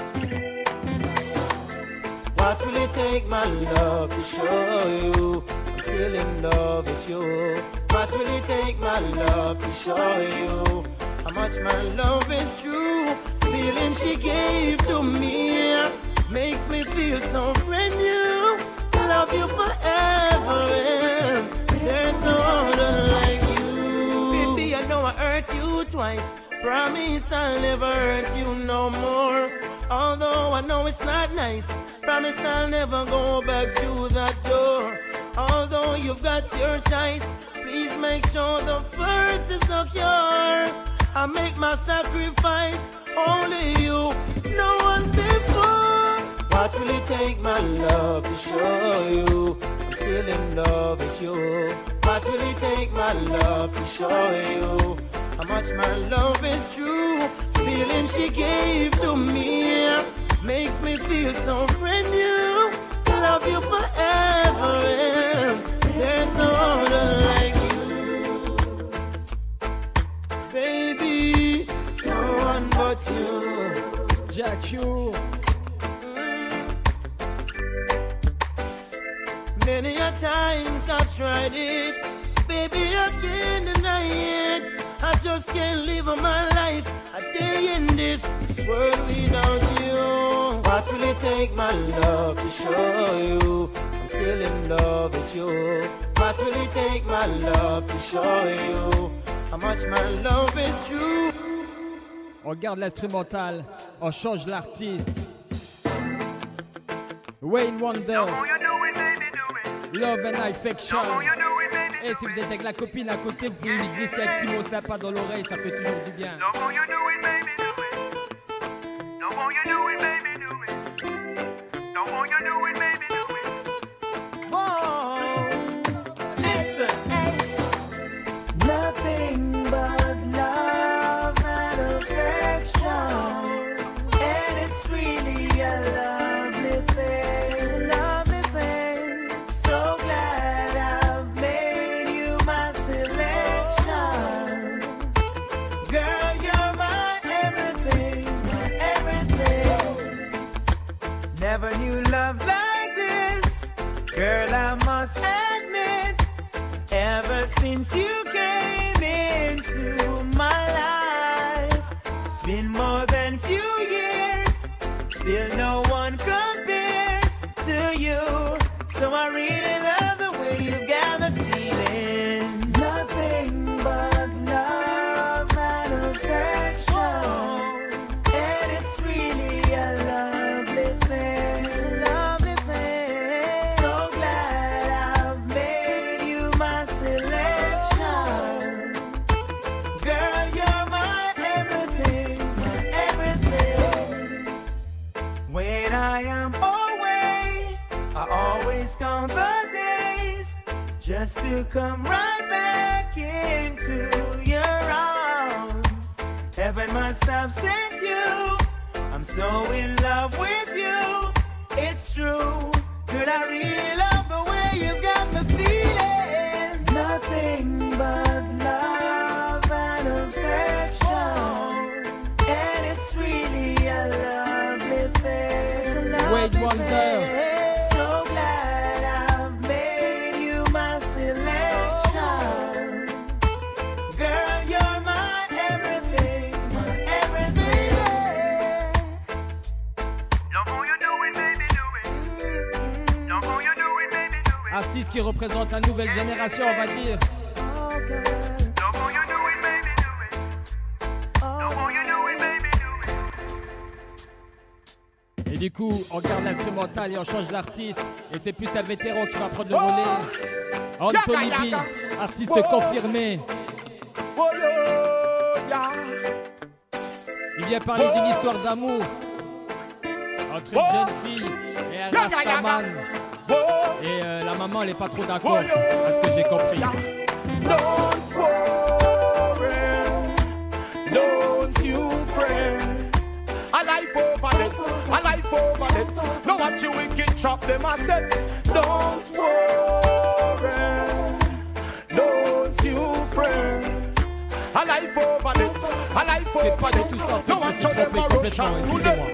What will it take, my love, to show you I'm still in love with you? What will it take, my love, to show you how much my love is true? Feeling she gave to me makes me feel so brand new. Love you forever, and there's no other like you. Baby, I know I hurt you twice. Promise I'll never hurt you no more. Although I know it's not nice, promise I'll never go back to that door. Although you've got your choice, please make sure the first is secure. I make my sacrifice, only you, no one before. What will it take, my love, to show you I'm still in love with you? What will it take, my love, to show you how much my love is true? Feeling she gave to me makes me feel so brand new. Love you forever, and there's no other like you. Baby, no one but you. Jack Ure. Many a times I've tried it, baby, I can't deny it. I just can't live my life a day in this world without you. What will it take, my love, to show you I'm still in love with you? What will it take, my love, to show you how much my love is true? On garde l'instrumental, on change l'artiste. Wayne Wonder. Love and Affection. Et si vous êtes avec la copine à côté, vous pouvez lui glisser un petit mot sympa dans l'oreille, ça fait toujours du bien. Nothing but love and affection, and it's really a lovely thing. It's a lovely thing. So glad I've made you my selection. Girl, you're my everything, everything. Never knew love like this. Girl, I must admit, ever since you came into my life, it's been more than few years, still no one compares to you. So I really love the way you got me feeling. Nothing but love and affection, and it's really a lovely thing. It's a lovely thing. So glad I've made you my selection. Girl, you're my everything, everything. When I am away, I always count the days just to come right back into your arms. Heaven must have sent you. I'm so in love with you. It's true. Girl, I really love the way you've got me feeling. Nothing but love and affection, and it's really a lovely thing. It's a lovely Wayne Wonder. thing. So glad I've made you my selection. Girl, you're my everything, everything. qui représente la nouvelle génération, on va dire. Et du coup, on garde l'instrumental et on change l'artiste. Et c'est plus un vétéran qui va prendre le relais. Anthony B, artiste confirmé. Il vient parler d'une histoire d'amour entre une jeune fille et un rastaman. Et euh, la maman, elle est pas trop d'accord, à ce que j'ai compris. Don't worry, don't you fret. A life over it, a life over it. No watch you wicked chop them, I said. Don't worry, don't you fret. A life over it, a life over it. No watch you them a rush and do them.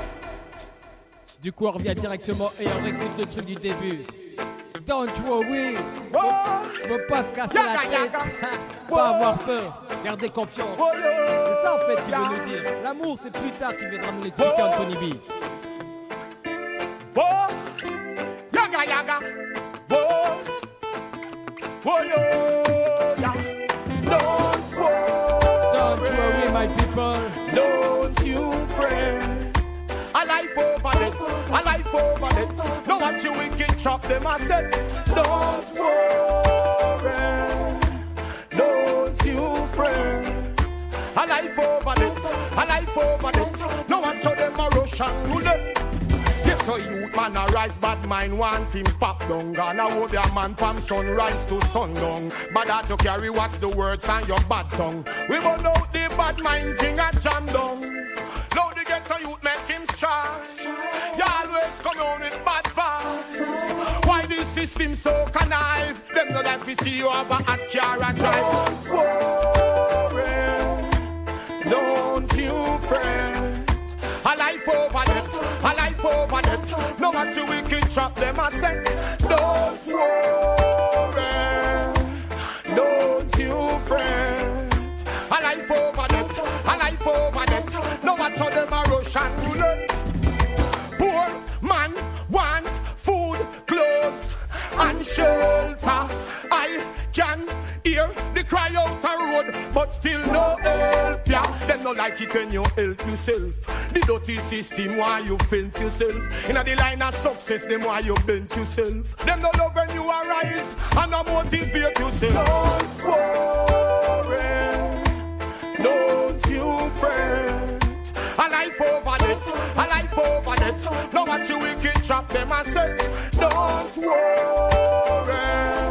Du coup, on revient directement et on réécoute le truc du début. Don't worry, ne pas se casser la tête, pas avoir peur, garder confiance. C'est ça en fait qu'il veut nous dire. L'amour, c'est plus tard qu'il viendra nous l'expliquer, Anthony B. Yaga yaga, don't worry, my people. Don't you fret. A life over it, a life over it. No watch you wicked chop them, I said. Don't worry, don't you fret. A life over it, a life over it. No watch how them a rush and rule it. Get a youth man a rise, bad mind want him pop down. Gonna hold your man from sunrise to sundown. But that you carry watch the words and your bad tongue. We burn out the bad mind thing a jam down. Now the ghetto youth make him stress. You always come on with bad vibes. Why this system so connive? Them no like we see you have a hot car and drive. Don't worry, don't you fret. A life over it, a life over it. No matter we can trap them, I say. Don't worry, don't you fret. A life over it, a life over it. No matter them a rush and roulette. Poor man want food, clothes and shelter. I can hear the cry out a road, but still no help ya. Them no like it when you help yourself. The dirty system why you fence yourself. In the line of success, them why you bent yourself. Them no love when you arise and no motivate yourself. Don't worry, don't you fret. A life over it, a life over it. No watch you wicked trap them, I said. Don't worry,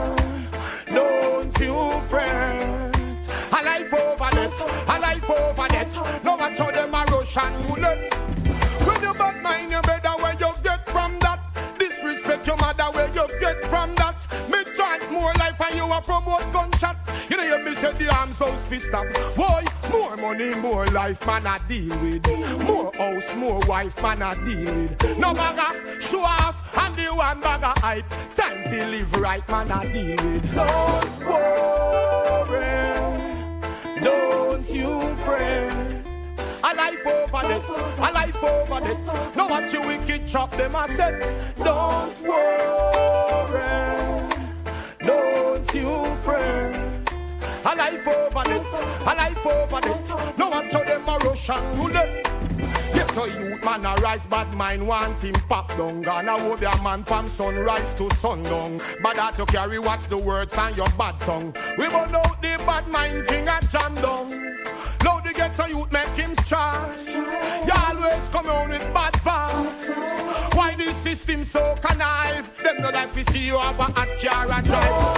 don't you fret. A life over it, a life over it. No watch how them a rush and roulette. When you bad mind, you better where you get from that. Disrespect your mother where you get from that. Me chant more life and you a promote gunshot. You know you me say the arms house fist up. Boy, more money, more life man I deal with. More house, more wife man I deal with. No bagger, show off and the one bagger hype. Time to live right man I deal with. Don't worry, don't you fret. A life over it, a life over it. No watch you wicked chop them, I said. Don't worry, don't you fret. A life over it, a life over it. No watch how them a rush and roulette. Get a youth man a rise, bad mind want him pop down. Gonna hold your man from sunrise to sundown. But that you carry watch the words and your bad tongue. We burn out the bad mind thing a jam down. Now the ghetto youth make him stress. You always come on with bad vibes. Why this system so connive? Them no like we see you have a hot car and drive.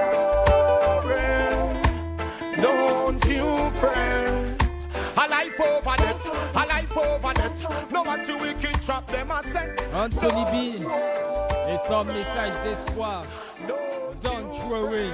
Don't worry, don't you fret. A life over it, a life over it. No matter we can trap them, I say. Anthony B et son message d'espoir. Don't worry.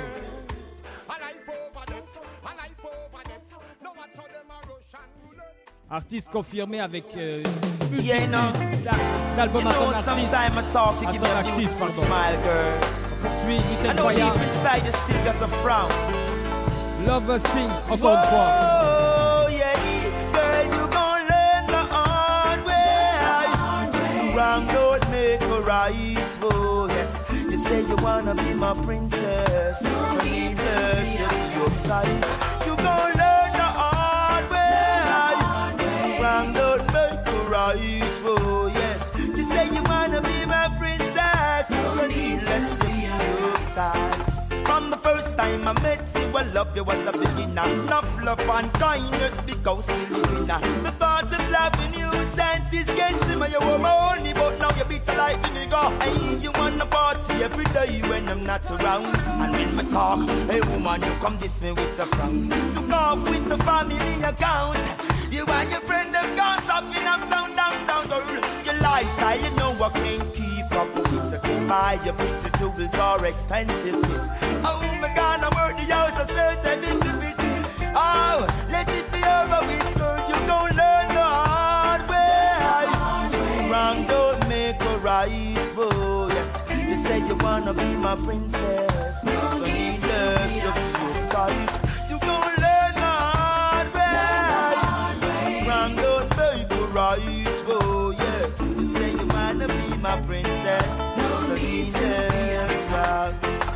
Artiste confirmé avec euh, yeah, no. l'album you know, sometimes I talk to give you a beautiful smile, girl. Poursuit I know deep inside you still got a frown. Love Stings, encore une fois. Oh yeah, girl, you gon' learn the hard way. Wrong don't make a right, oh yes. You say you wanna be my princess, so needless, you're so tight. You gon' learn the hard way. Wrong don't make the right. Oh yes, you say you wanna be my princess, so needless, you're so tight. From the first time I met you, I love you was a beginner. Enough love and kindness because we living. The thoughts of loving you, chances get slimmer. You were my only, but now you're bitter like vinegar. Hey, you wanna party every day when I'm not around. And when we talk, hey woman, you come diss me with a frown. Took off with the family account. You and your friend have gone shopping uptown, downtown. Girl, your lifestyle, you know I can't keep up with it. So come buy your pretty jewels are expensive. Oh my God, I'm worth the house, I search a little bit. Oh, let it be over with, girl. You gon' learn the hard way. Wrong don't make a right. Oh yes, you say you wanna be my princess, so you just look too tight. You gon' learn the hard way. Wrong don't make a right. Oh yes, you say you wanna be my princess, so you just rock.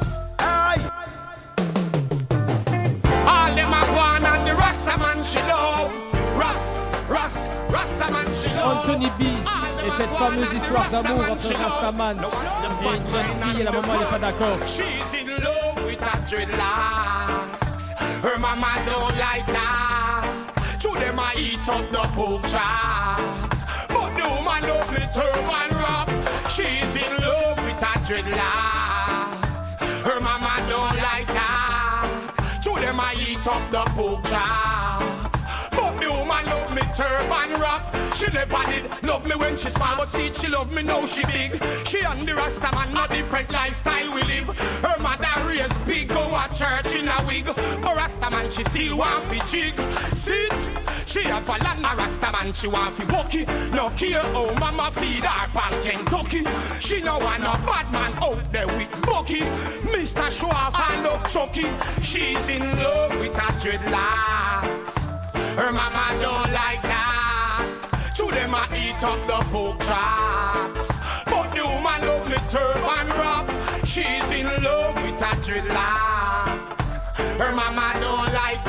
All them a one and the Rasta man she love. Ras, Ras, Rasta man she love. Anthony B et cette fameuse histoire d'amour entre Rastaman et une jeune fille et la maman n'est pas d'accord. She's in love with her dreadlocks. Her mama don't like that. To them I eat up the pork chops. But the woman love me turban wrap. She's in love with her dreadlocks. Her mama don't like that. To them I eat up the pork chops. But the woman love me turban wrap. She never did love me when she small, but see she love me now she big. She and the Rasta man no different lifestyle we live. Her mother raised big, go a church in a wig. But Rasta man she still want fi jig. Sit, she have a land a Rasta man she want fi bucky. No care how mama feed her pan Kentucky. She no want no bad man out there with Bucky. Mister Show off and up Chucky. She's in love with her dreadlocks. Her mama don't like that. To them I eat up the pork chops. But the woman love me turban wrap. She's in love with her dreadlocks. Her mama don't like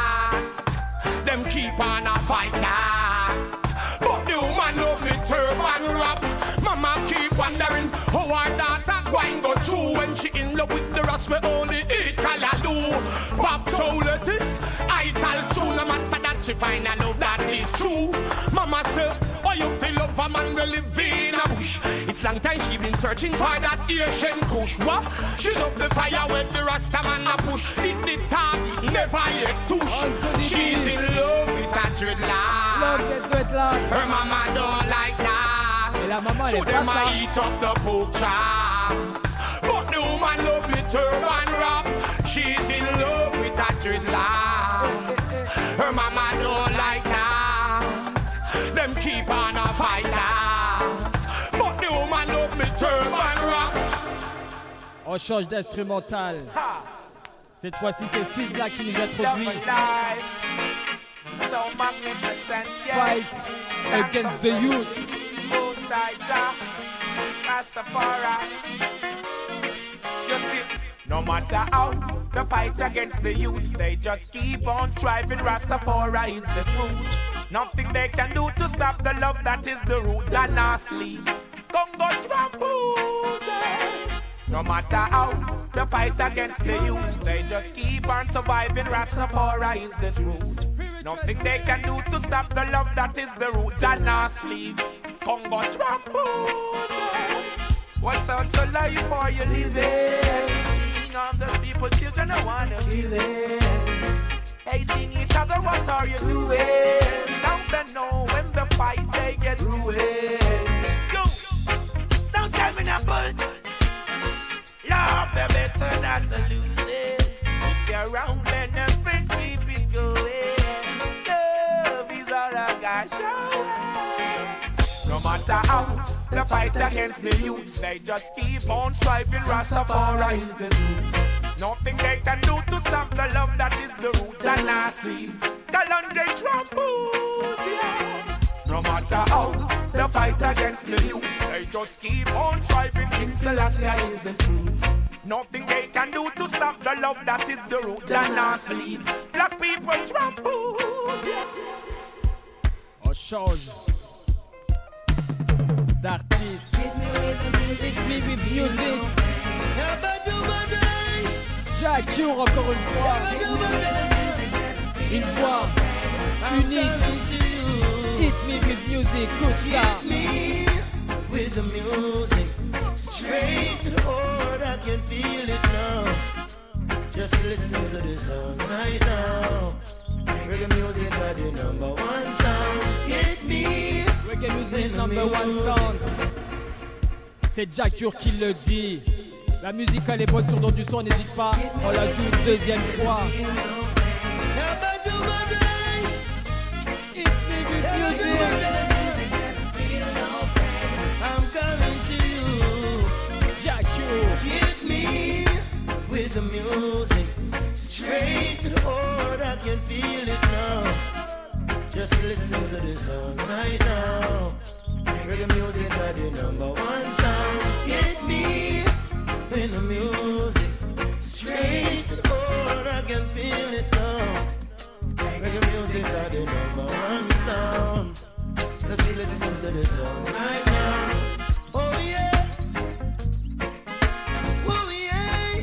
that. Them keep on a fight that. But the woman love me turban wrap. Mama keep wondering how her daughter going go through when she in love with the rest we only eat callaloo. Pop so lettuce, I tell soon no matter that she find a love that is true. Mama say, oh you feel love a man will live in a bush. It's long time she been searching for that Asian kush. What? She love the fire when the Rasta man a push. Hit the top, never yet touch. She's in love with her dreadlocks. Love the dreadlocks. Her mama don't like that. Et la maman elle est to pas them ça. I eat up the pork chops. But the woman love me turban wrap. She's in love with her dreadlocks. Her mama don't like that. Them keep on a fight that. But the woman love me turban wrap. On change d'instrumental. Cette fois-ci c'est Sizzla qui nous introduit. So magnificent, yeah. Fight against the youth. Most I Jah, Rastafari. You see, no matter how the fight against the youth, they just keep on striving. Rastafari is the truth. Nothing they can do to stop the love that is the root. And not sleep. Congo Trampoose. No matter how the fight against the youth, they just keep on surviving. Rastafari is the truth. Nothing they can do to stop the love that is the root. And not sleep. Congo Trampoose. What sounds so life for you living? Seeing all the people, children, I wanna feel it. Hating each other, what are you doing? Don't they know when the fight they get ruined? Yo, don't tell me that bull. Love the better not to lose it. If you're around, then everything keep it going. Love is all I got, show. No matter how the fight against the youth, they just keep on striving. Rastafari is the truth. Nothing they can do to stop the love that is the root. And lastly, Kalonji Trampoose, yeah. No matter how the fight against the youth, they just keep on striving. King Selassie is the truth. Nothing they can do to stop the love that is the root and not sleep. Black people trample. On change d'artiste. Hit me with music. Jack Cure encore une fois. Une fois unique. Hit me with music. Écoute ça. Hit me with the music. Straight to the heart, I can feel it now. Just listen to the sound right now. Reggae music are the number one sound. Hit me. Reggae music number one sound. C'est Jack Cure qui le dit. La musique elle est bonne sur Don du Son, n'hésite pas. On la joue une deuxième fois. Hit me with music. I'm coming to you. Jack Cure. Hit me with the music. Straight to the heart, I can feel it now. Just listen to the sound right now. Reggae music are the number one sound. Hit me with the music. Straight to the heart, I can feel it now. Reggae music are the number one sound. Just listen to the sound right now. Oh yeah. Oh yeah.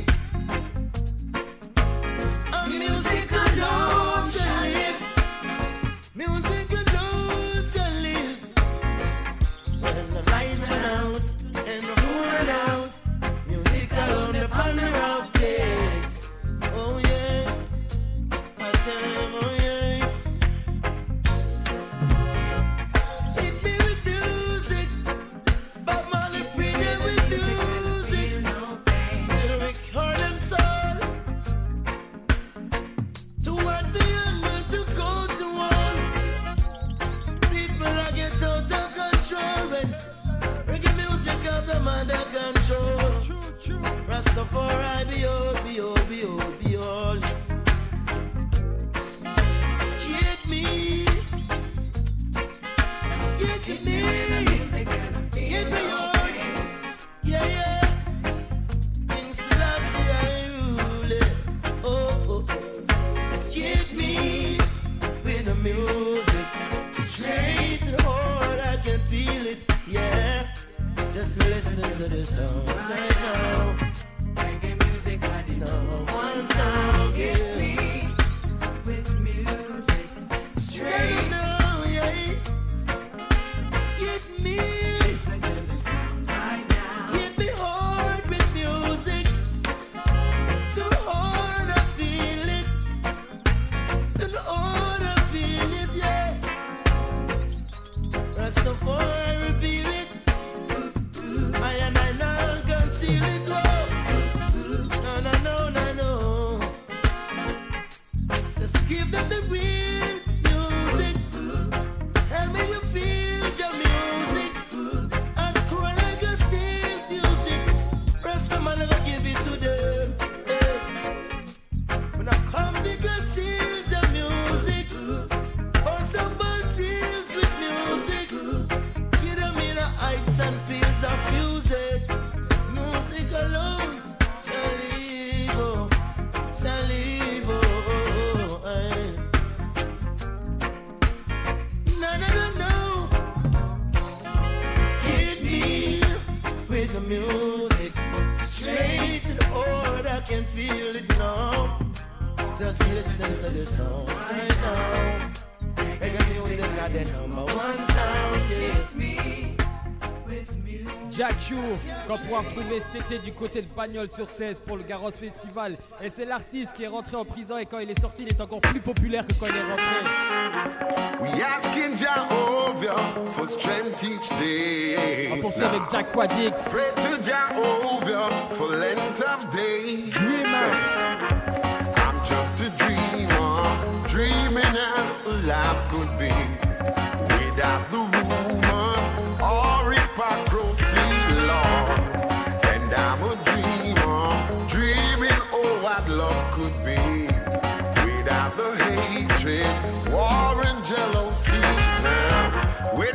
A music alone shall live. Music alone shall live. When the lights went out and the moon went out, music alone upon the rock, yeah. Oh yeah. I tell them, oh yeah. Hit me with music. Bob Marley free them with music. Still record them soul. To what the young man to go to one. People are get out of control when reggae music of them under control. Rastafari be all, be all, be all, be all. Hit me. Hit me. Hit me on. Yeah, yeah. King Selassie, I rule it. Oh, oh. Hit me with the music. Straight to the heart, I can feel it. Yeah. Just listen to the sound right now. Reggae music, I did number one sound. Hit me with music. Straight now, yeah. Hit me. Listen to the sound right now. Hit me hard with music. To the heart, I feel it. To the heart, I feel it, yeah. Rastafari reveal it. I and I now conceal it, whoa. No, no, no, no, no. Just give them the real music. Tell me you feel your music. And crawl like a steel music. Rest of man, I gonna give it to them. eh. When I come, we conceal your music. Or someone seals with music. Get them in the heights and fields of music. Music alone shall live, oh, shall live, oh, eh. No, no, no, no. Hit me with the music. Straight to the heart, I can feel it now. Just listen to the sound right now. Reggae music got the number one sound, yeah. Jack Cure, qu'on pourra retrouver cet été du côté de Bagnols sur seize pour le Garros Festival. Et c'est l'artiste qui est rentré en prison et quand il est sorti, il est encore plus populaire que quand il est rentré. We asking Jehovah for strength each day. On poursuit avec Jack Wadix. Pray to Jehovah for length of days. Dreamer. I'm just a dreamer, dreaming how life could be without the rumors or hypocrisy, Lord. And I'm a dreamer, dreaming oh what love could be without the hatred, war and jealousy. Now, when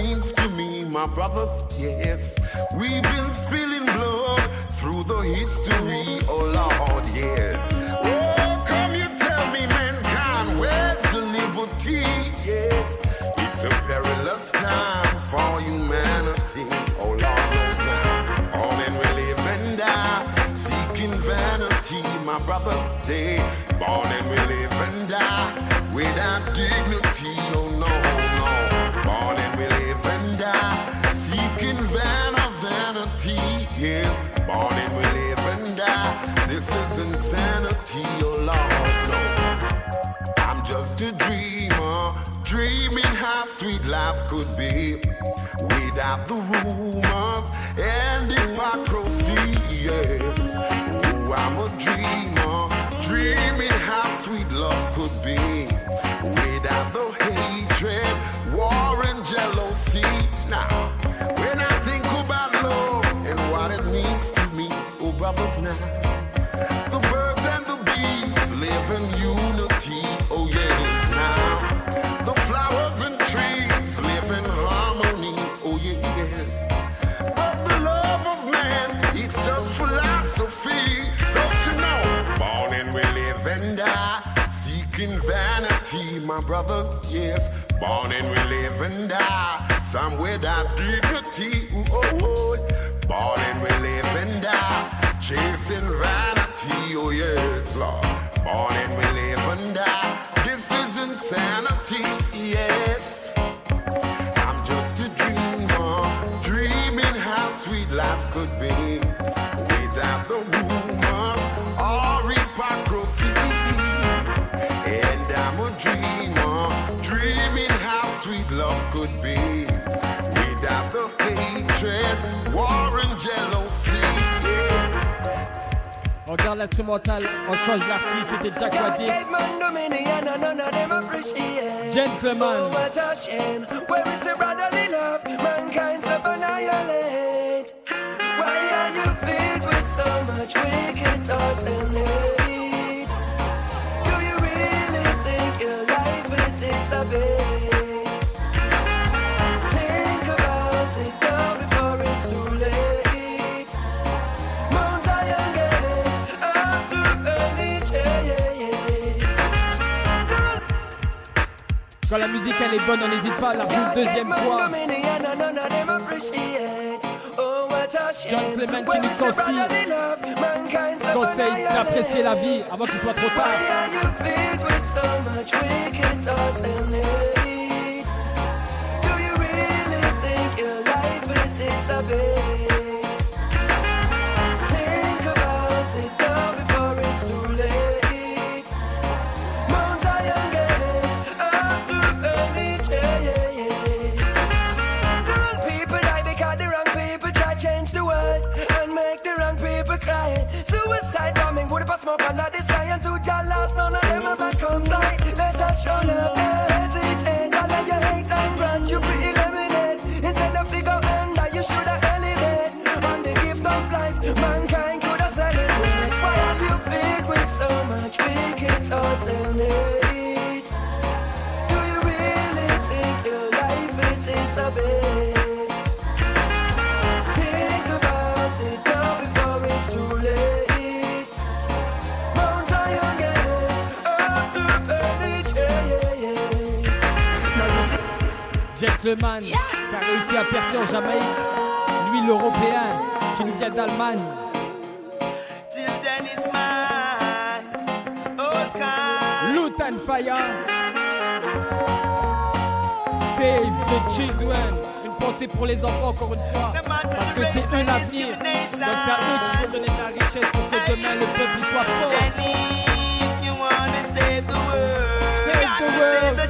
means to me, my brothers, yes. We've been spilling blood through the history, oh Lord, yeah. Oh, come you tell me, mankind, where's the liberty? Yes, it's a perilous time for humanity, oh Lord knows now. All men will live and die, seeking vanity, my brothers, they born and will live and die without dignity, oh no, no. Born and will live and die, seeking van of vanity, yes. Born and will live and die, this is insanity, oh Lord knows. I'm just a dreamer, dreaming how sweet life could be without the rumors and hypocrisy, yes. Oh, I'm a dreamer, dreaming how sweet love could be without the hatred, war and jealousy. Now, when I think about love and what it means to me, oh brothers now, the birds and the bees live in unity, oh yes now. The flowers and trees live in harmony, oh yes. But the love of man, it's just philosophy, don't you know? Born and we live and die, seeking vanity, my brothers, yes. Born and we live and die, some without dignity, ooh, oh, oh. Born and we live and die, chasing vanity, oh yes, Lord. Born and we live and die, this is insanity, yes. I'm just a dreamer, dreaming how sweet life could be without the rumors or hypocrisy. And I'm a dreamer, dreaming how sweet love could be without the hatred, war and jealousy, yes. On regarde l'instrumental, on change l'artiste, c'était Jack Wadis. Gentleman. Oh, what a shame. Where is the brotherly love? Mankind's up annihilate. Why are you filled with so much wicked thoughts and hate? Do you really think your life it is a bait? Think about it now before it's too late. Mount Zion Gate, up to Benichate. Quand la musique elle est bonne, on n'hésite pas à la rejouer une deuxième fois. John Clement qui nous conseille, conseille d'apprécier la vie avant qu'il soit trop tard. Think about it now before it's too late. Mount Zion Gate, up to Benichate. The wrong people die because the wrong people try to change the world and make the wrong people cry. Suicide bombing, would up a smoke under the sky, and to Jah last, none of them ever come by. Let us show love, hesitate. All of your hate and grant you be eliminate. Instead of figure under, you should have elevate. On the gift of life, mankind could have celebrate. Why are you filled with so much wicked thoughts and hate? Do you really think your life it is a bait? Think about it now before it's too late. Mount Zion Gate, up to Benichate. Now you see. Gentleman, qui a réussi à percer en Jamaïque. Lui, l'Européen, qui nous vient d'Allemagne. Lutan Fyah. Save the children. Une pensée pour les enfants, encore une fois. Parce que c'est eux l'avenir. Donc c'est à eux qu'il faut donner de la richesse pour que demain le peuple il soit fort. Save the world.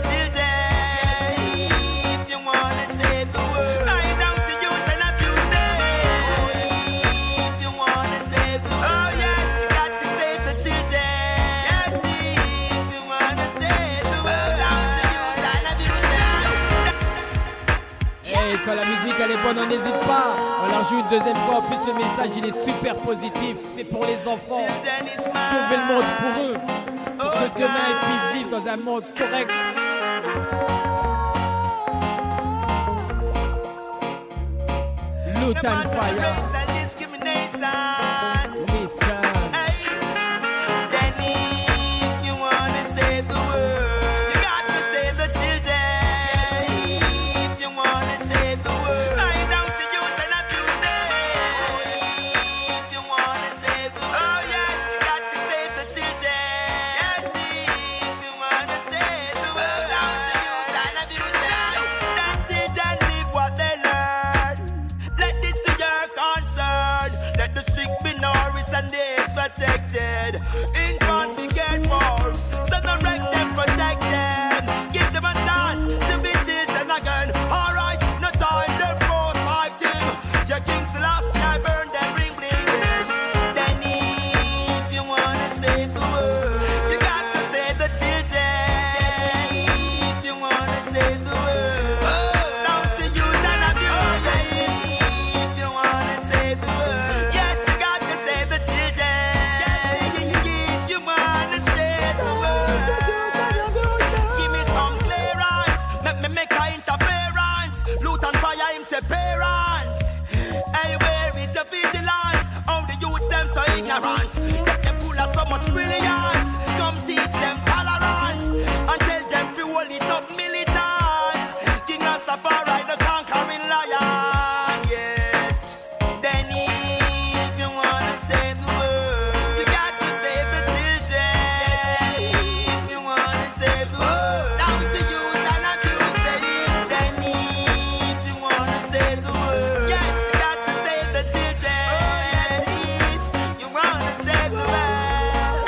Quand la musique elle est bonne, on n'hésite pas. On la rejoue une deuxième fois. En plus, le message il est super positif. C'est pour les enfants. Sauver le monde pour eux. Pour que demain ils puissent vivre dans un monde correct. Lutan Fire. Race and discrimination. Listen. Hey. Then if you wanna save the world, you got to save the children. If you wanna save the world, I don't see use and abuse them. If you wanna save the world, oh yes, you got to save the children. Yes, if you wanna save the world, don't see use and abuse them. That children live what they learn. Let this be your concern. Let the sick be nourished and the AIDS protected. Infant be cared for. So don't wreck them, protect them. Give them a chance to be children again. Alright, no time, them post fighting. Your King Selassie, I burn them, bring bling. Then if you wanna save the world, you got to save the children. If you wanna save the world, don't see use and abuse. If you wanna save the world, yes, you got to save the children. If you wanna save the world, give me some clearance. Make me make a interference. Lutan Fire him say parents. Hey, where is your vigilance? How the youths them so ignorant? That them full of so much brilliance. Come teach them tolerance and tell them free hold it up militant. King Rastafari the conquering lion. Yes. Then if you wanna save the world, you got to save the children. If you wanna save the world, down to use and abuse them. Then if you wanna save the world, yes, you got to save the children. If you wanna save the world,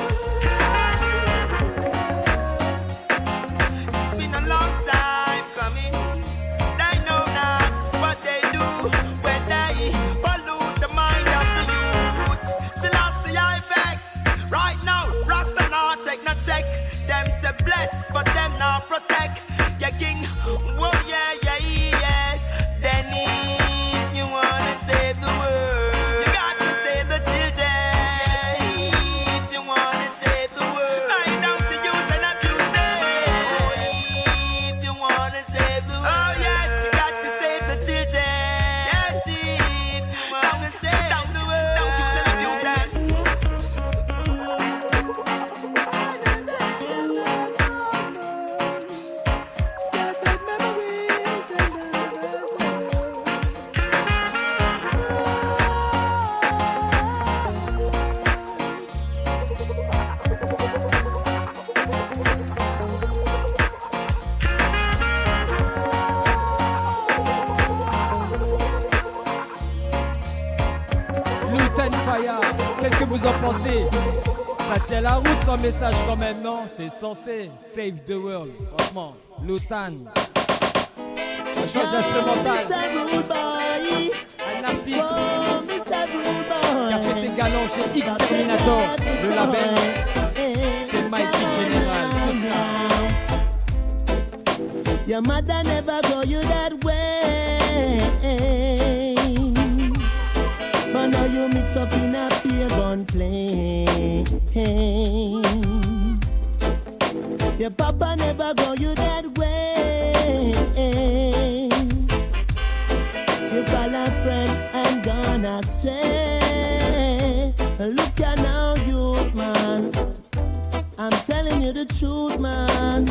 it's been a long time coming. They know not what they do when they pollute the mind of the youth. Selassie I vex. Right now, Rasta not take no check. Them say bless, but them not protect. Your king, whoa, yeah, yeah, yes. Then if you wanna save the world, you got to save the children. If you wanna save the world, I don't see use and abuse them. If you wanna save the world, oh yes, you got to save the children. Yes, if you wanna save the world, don't use and abuse them. Scattered memories and others. Lutan Fire, qu'est-ce que vous en pensez? Ça tient la route son message quand même, non? C'est censé save the world, franchement. Lutan. Ça change d'instrumental. Un artiste qui a fait ses galons chez Exterminator, le label. C'est Mikey General. Your mother never go you that way, but now you mix up in a pagan play. Your papa never go you that way. You call a friend and gonna say, look at now, youth man. I'm telling you the truth, man.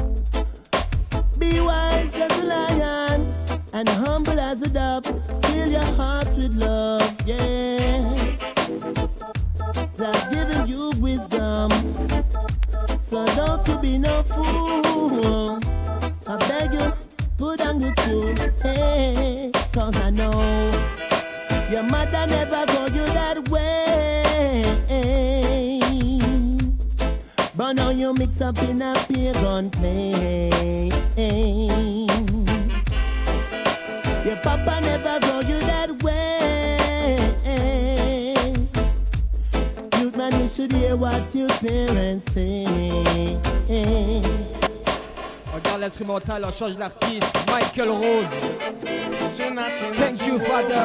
Be wise as a lion and humble as a dove. Fill your heart with love, yes. I've given you wisdom, so don't you be no fool. I beg you, put on your tune, hey, cause I know your mother never go you that way. But now you mix up in a pagan play. Your papa never go you that way. Youth man, you should hear what your parents say. Regarde l'instrumental, on change l'artiste. Michael Rose. Thank you, Father.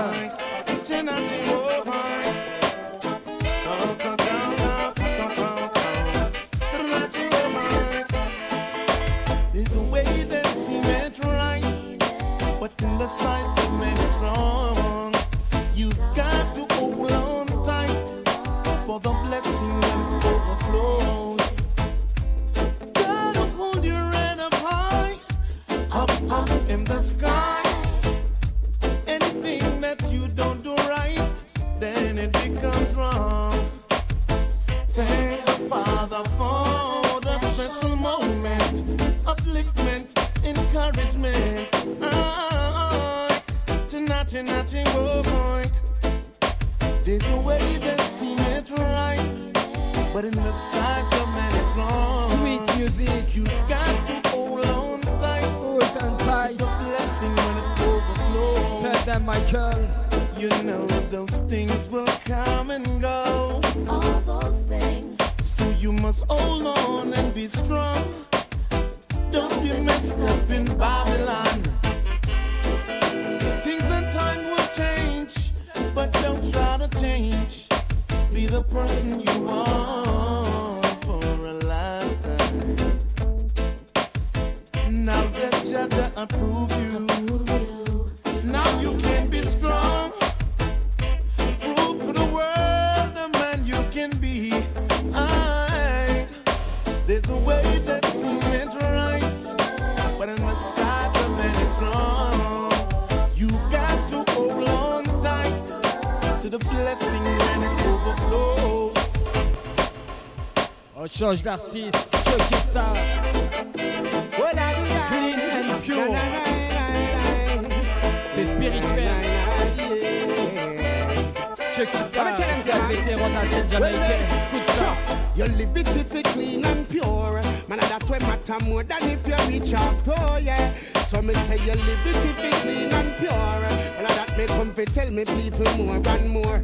There's a way that seems right, but in the sight of men it's wrong. for the special moment, upliftment, encouragement. Ah, nothing, nothing, boy. There's a way that seems it right, but in the cycle, man, it's wrong. Sweet music, you got to hold on tight. Hold on tight. It's a blessing when it overflows. Tell them, Michael. You know those things will come and go. All those things. So you must hold on and be strong. Don't be messed up in Babylon. Things and time will change, but don't try to change. Be the person you are for a lifetime. Now let Jah approve you. Now you can be strong. Prove to the world the man you can be. Aye. There's a way that seems right, but in the side the man is wrong. You got to hold on tight to the blessing when it overflows. On change d'artiste, Chucky Star. Clean and pure. C'est spirituel. Chucky Star, c'est un vétéran de la scène jamaïcaine. Écoute ça. You live it if it's clean and pure. Man, that way matter more than if you reach up, oh yeah. So me say you live it if it's clean and pure. And that me come to tell me people more and more.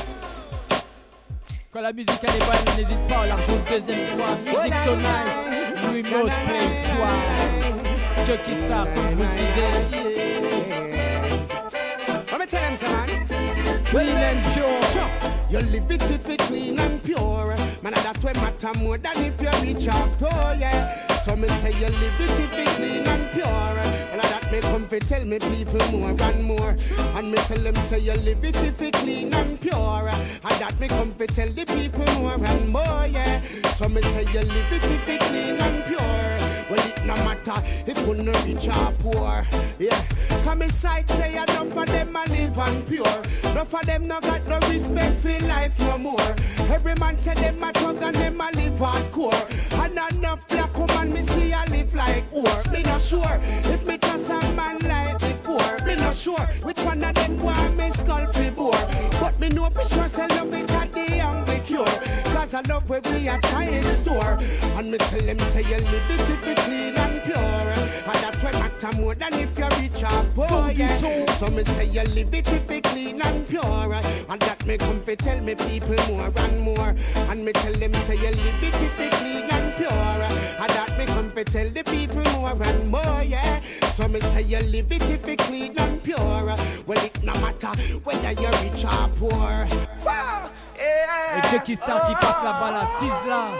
Quand la musique elle est bonne, n'hésite pas, on la rejoue une deuxième fois. Music so nice, we must play twice. Chucky Star, comme vous le disiez. Let me tell them something. Clean and pure. Sure. You live it if it's clean and pure. Man, that way matter more than if you reach up, oh yeah. So me say you live it if it's clean and pure. And that me come to tell me people more and more. And me tell them say you live it if it's clean and pure. And that me come to tell the people more and more, yeah. So me say you live it if it's clean and pure. Well, it no matter if you no rich or poor, yeah. Come inside say enough of them a live and pure. Enough of them no got no respect for life no more. Every man say them a thug and them a live hardcore. And enough black woman me see a live like whore. Me not sure if me trust a man like before. Me not sure which one of them want me skull fi bore. But me know for sure say love it at the hungry cure. Cause I love where we a trying store. And me tell them say you live it if it clean and pure. And that way matter more than if you rich or poor, yeah. So me say you live it if it clean and pure. And that me come fi tell me people more and more. And me tell them say you live it if it clean and pure. And that me come fi tell the people more and more, yeah. So me say you live it if it clean and pure. Well it no matter whether you're rich or poor. Wow. Et Chucky Star qui passe la balle à Sizzla.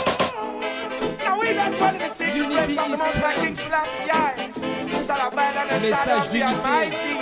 Unity is message d'unité.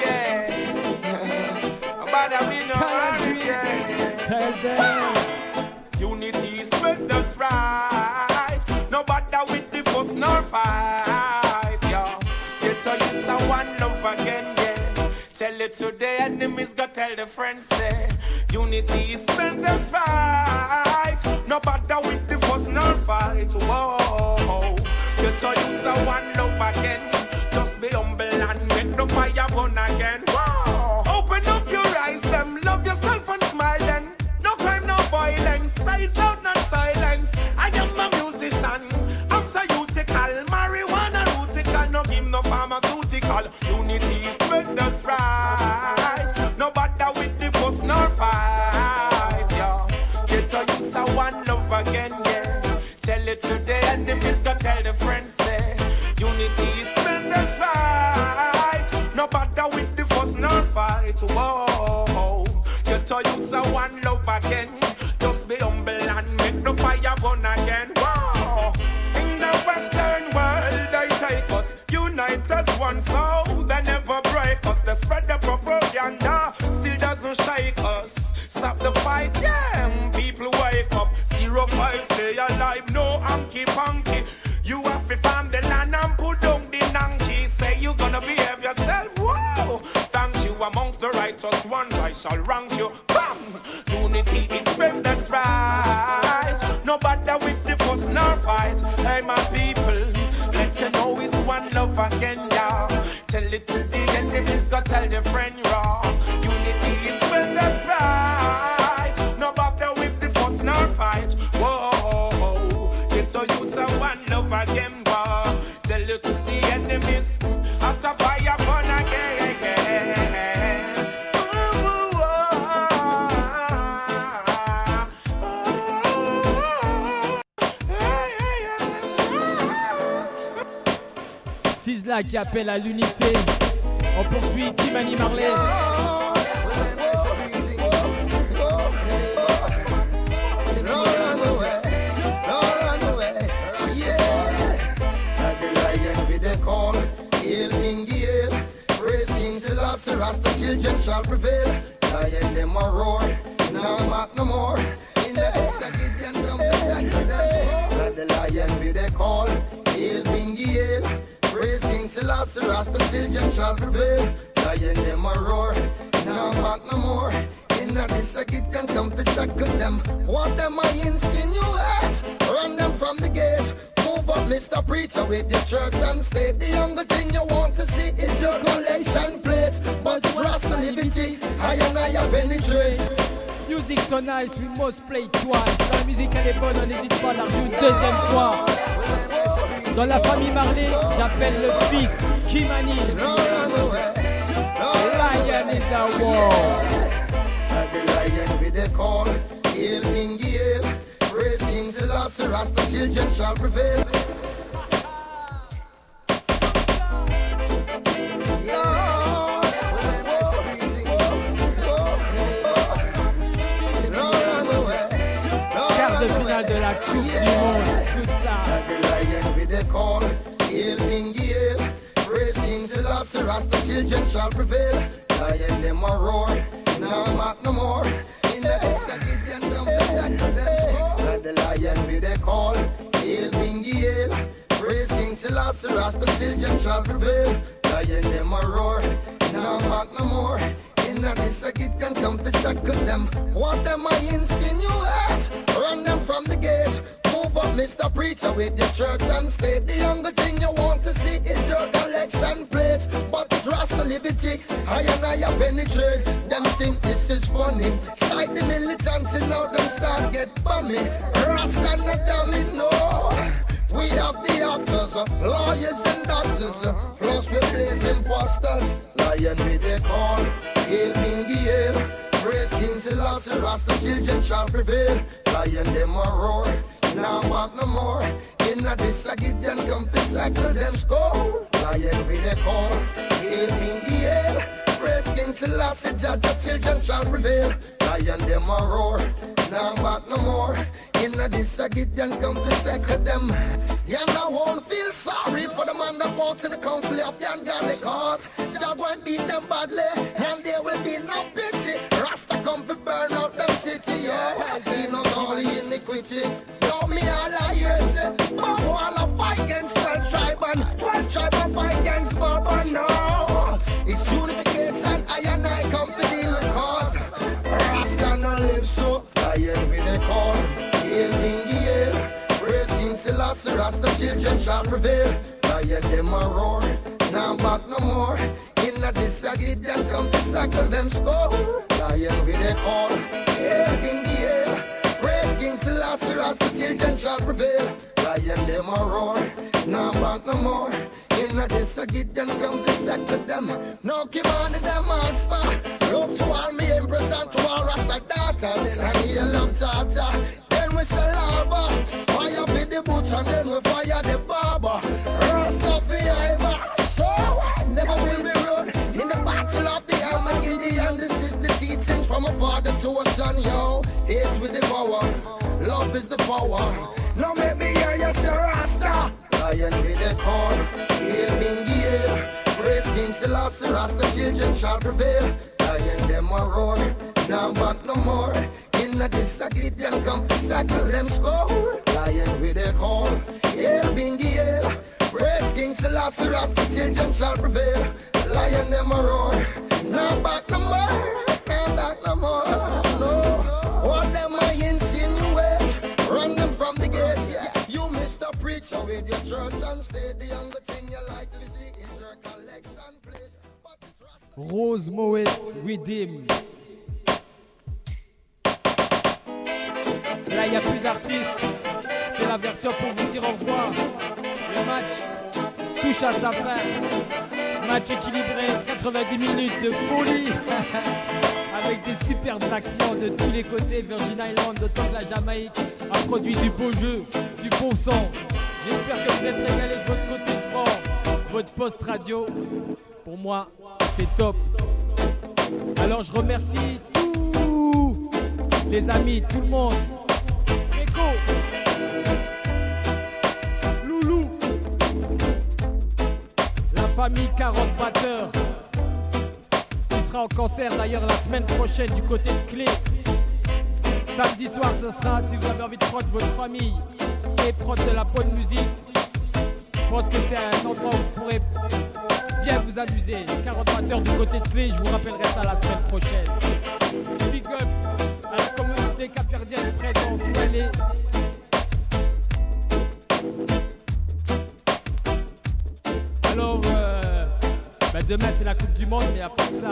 Tell them. Unity is spread, that's right. No bother with the fuss nor fight, yeah. Get a youth and one love again, yeah. Tell it to the enemies, go tell the friends, say unity is spread, that's right. No bother with the fuss nor fight, whoa. Get a youth and one love again. Just be humble and make the fire burn again, whoa. Open up your eyes, them love yourself and smile then. No crime, no violence, side out, not silence. I am a musician, I'm pharmaceutical, marijuana rutical, no give no pharmaceutical. Unity is spread, that's right. No bother with the fuss nor fight, yeah. Get a youth a one love again, yeah. Tell it to the enemies, go tell the friends, say unity is spread, that's right. No bother with the fuss nor fight, whoa. Get a youth a one love again. Just be humble and make the fire burn again. Wow. In the Western world they take us, unite as one, so they never break us. They spread the propaganda, still doesn't shake us. Stop the fight, yeah, people wake up. Zero five, stay alive, no hanky panky. You have to farm the land and put down the nanky. Say you gonna behave yourself, whoa. Thank you amongst the righteous ones, I shall rank you. Bam! Unity is spread, that's right. No bother with the fight. Hey, my people, let you know it's one love again, yeah. Tell it to the enemies, go tell the friend raw. Unity is when that's right. No bother with the force in our fight. Whoa, get to youths and one love again, wow. Tell it to the enemies, after fire burn again. Sizzla qui appelle à l'unité. On poursuit Kimani Marley. Rasta children shall prevail. Lion them a roar, now back no more. In the east I give them come the sacrifice. Let the lion be the call. Hail Bingy Hail. Praise King Selassie, Rasta children shall prevail. Lion them a roar, now back no more. In the east I give them come to sacrifice them. What them I insinuate? Run them from the gate. Move up, Mister Preacher, with your church and state. The only thing you want to see is your collection plate. But it's Rasta liberty, I and I penetrate. Music so nice, we must play it twice. La musique elle est bonne, on n'hésite pas à la rejouer une deuxième fois. Dans la famille Marley, j'appelle le fils Kimani. Lion is a war. The lion with the call, Hail Bingy Hail. Praise King Selassie, Rasta children shall prevail. Quart de finale de la Coupe du Monde, tout ça. The lion with the call, Hail Bingy Hail. Praise King Selassie, Rasta children shall prevail. Lion them a roar, now back no more. In the east I give them come the sacrifice. Let the lion with the call, Hail Bingy Hail. Praise King Selassie, Rasta children shall prevail. Lion them a roar, now back no more. In the east I give them come to sacrifice them. What them I insinuate? Run them from the gate. Move up, Mister Preacher, with your church and state. The only thing you want to see is your collection plate. But it's Rasta liberty, I and I penetrate. Them think this is funny. Sight the militants and now them start get bummy. Rasta not dummy, no. We have the actors, lawyers and doctors. Plus we blaze imposters. Lion with the call, Hail Bingy Hail. Praise King Selassie, Rasta children shall prevail. Lion them a roar, now back no more. In a this I give them come to cycle them score. Lion with a call, Hail Bingy Hail. Praise King Selassie, Jaja children shall prevail. Lion them a roar, now back no more. In a this I give them come to cycle them. You now won't feel sorry for the man that walks in the council of the ungodly cause. Jah go and beat them badly, and there will be no pity. Rasta come to burn out them city, yeah. He knows all the iniquity. Know me all I hear say, but all I fight against twelve tribe and twelve tribe and fight against Bourbon. No, it's unification. I and I come to deal with cause. Rasta no live so. Lion with a call, Hail Bingy Hail. Praise King Selassie, Rasta children shall prevail. Lion them a roar, now back no more. In a this I give them come to cycle them score. Lion with a call, Hail Bingy Hail. Praise King Selassie, Rasta children shall prevail. Lion them a roar, now back no more. In a this I give them come to cycle them. No command them ask for. Look to all me empress and to all Rasta daughters. And heal love Tata. Then we say lava. Fire for the butcher and then we fire the barber. Rasta for Iva. So never will be run in the battle of the Armageddon. This is the teaching from a father to a son, yo. It's with the power. Love is the power. Now make me hear you say Rasta. Lion with the call, Hail Bingy Hail. Praise King Selassie, Rasta children shall prevail. Lion them a roar, now back no more. In a this I give them come to cycle them score. Lion with a call, Hail Bingy Hail. Praise King Selassie, Rasta children shall prevail. Lion them a roar, now back no more. Now back no more. No, what them I insinuate? Run them from the gates, yeah. You Mister with your church and state. The younger thing you like to see is your collection plate. But it's Rasta. Rose Moet Redeem. Là, il n'y a plus d'artistes. C'est la version pour vous dire au revoir. Le match touche à sa fin. Match équilibré, quatre-vingt-dix minutes de folie. Avec des superbes actions de tous les côtés. Virgin Island, autant que la Jamaïque a produit du beau jeu, du bon son. J'espère que vous êtes régalés de votre côté de fort. Votre post radio, pour moi, c'était top. Alors je remercie tous les amis, tout le monde. Echo, Loulou, la famille quarante batteurs. Sera en concert d'ailleurs la semaine prochaine du côté de Clé. Samedi soir ce sera, si vous avez envie de prendre votre famille et prendre de la bonne musique, je pense que c'est un endroit où vous pourrez bien vous amuser. quarante batteurs du côté de Clé, je vous rappellerai ça la semaine prochaine. Big up à la communauté capverdienne présente où elle est. Alors euh, ben demain c'est la Coupe du Monde, mais à part ça,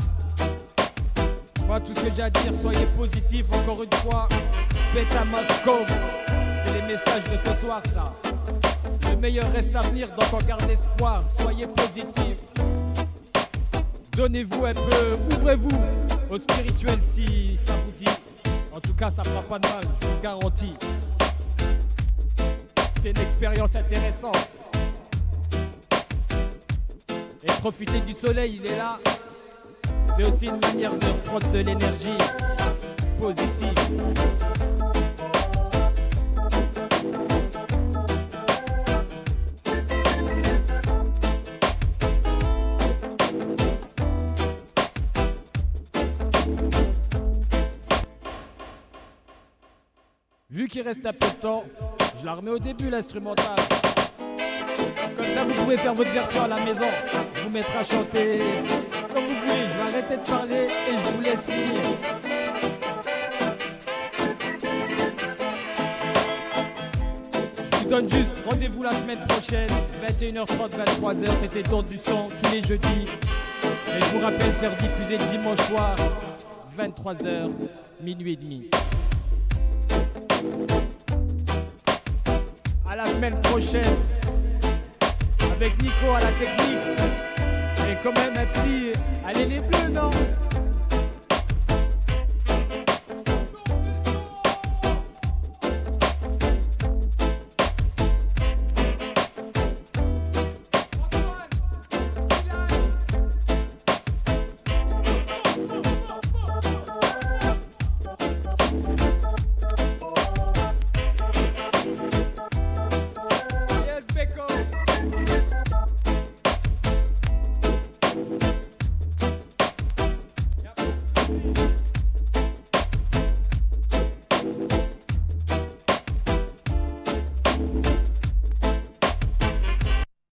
moi tout ce que j'ai à dire, soyez positifs encore une fois. Beta Moscow, c'est les messages de ce soir ça. Le meilleur reste à venir, donc on garde espoir. Soyez positifs. Donnez-vous un peu, ouvrez-vous au spirituel si ça vous dit. En tout cas, ça fera pas de mal, je vous le garantis. C'est une expérience intéressante. Et profiter du soleil, il est là. C'est aussi une manière de reprendre de l'énergie positive. Vu qu'il reste un peu de temps, je la remets au début l'instrumental. Comme ça vous pouvez faire votre version à la maison. Je vous mettre à chanter comme vous voulez. Je vais arrêter de parler et je vous laisse finir. Je vous donne juste rendez-vous la semaine prochaine, vingt et une heures trente, vingt-trois heures. C'était Don du Son tous les jeudis. Et je vous rappelle, c'est rediffusé le dimanche soir, vingt-trois heures, minuit et demi. À la semaine prochaine avec Nico à la technique. Et quand même un petit... Allez les bleus, non?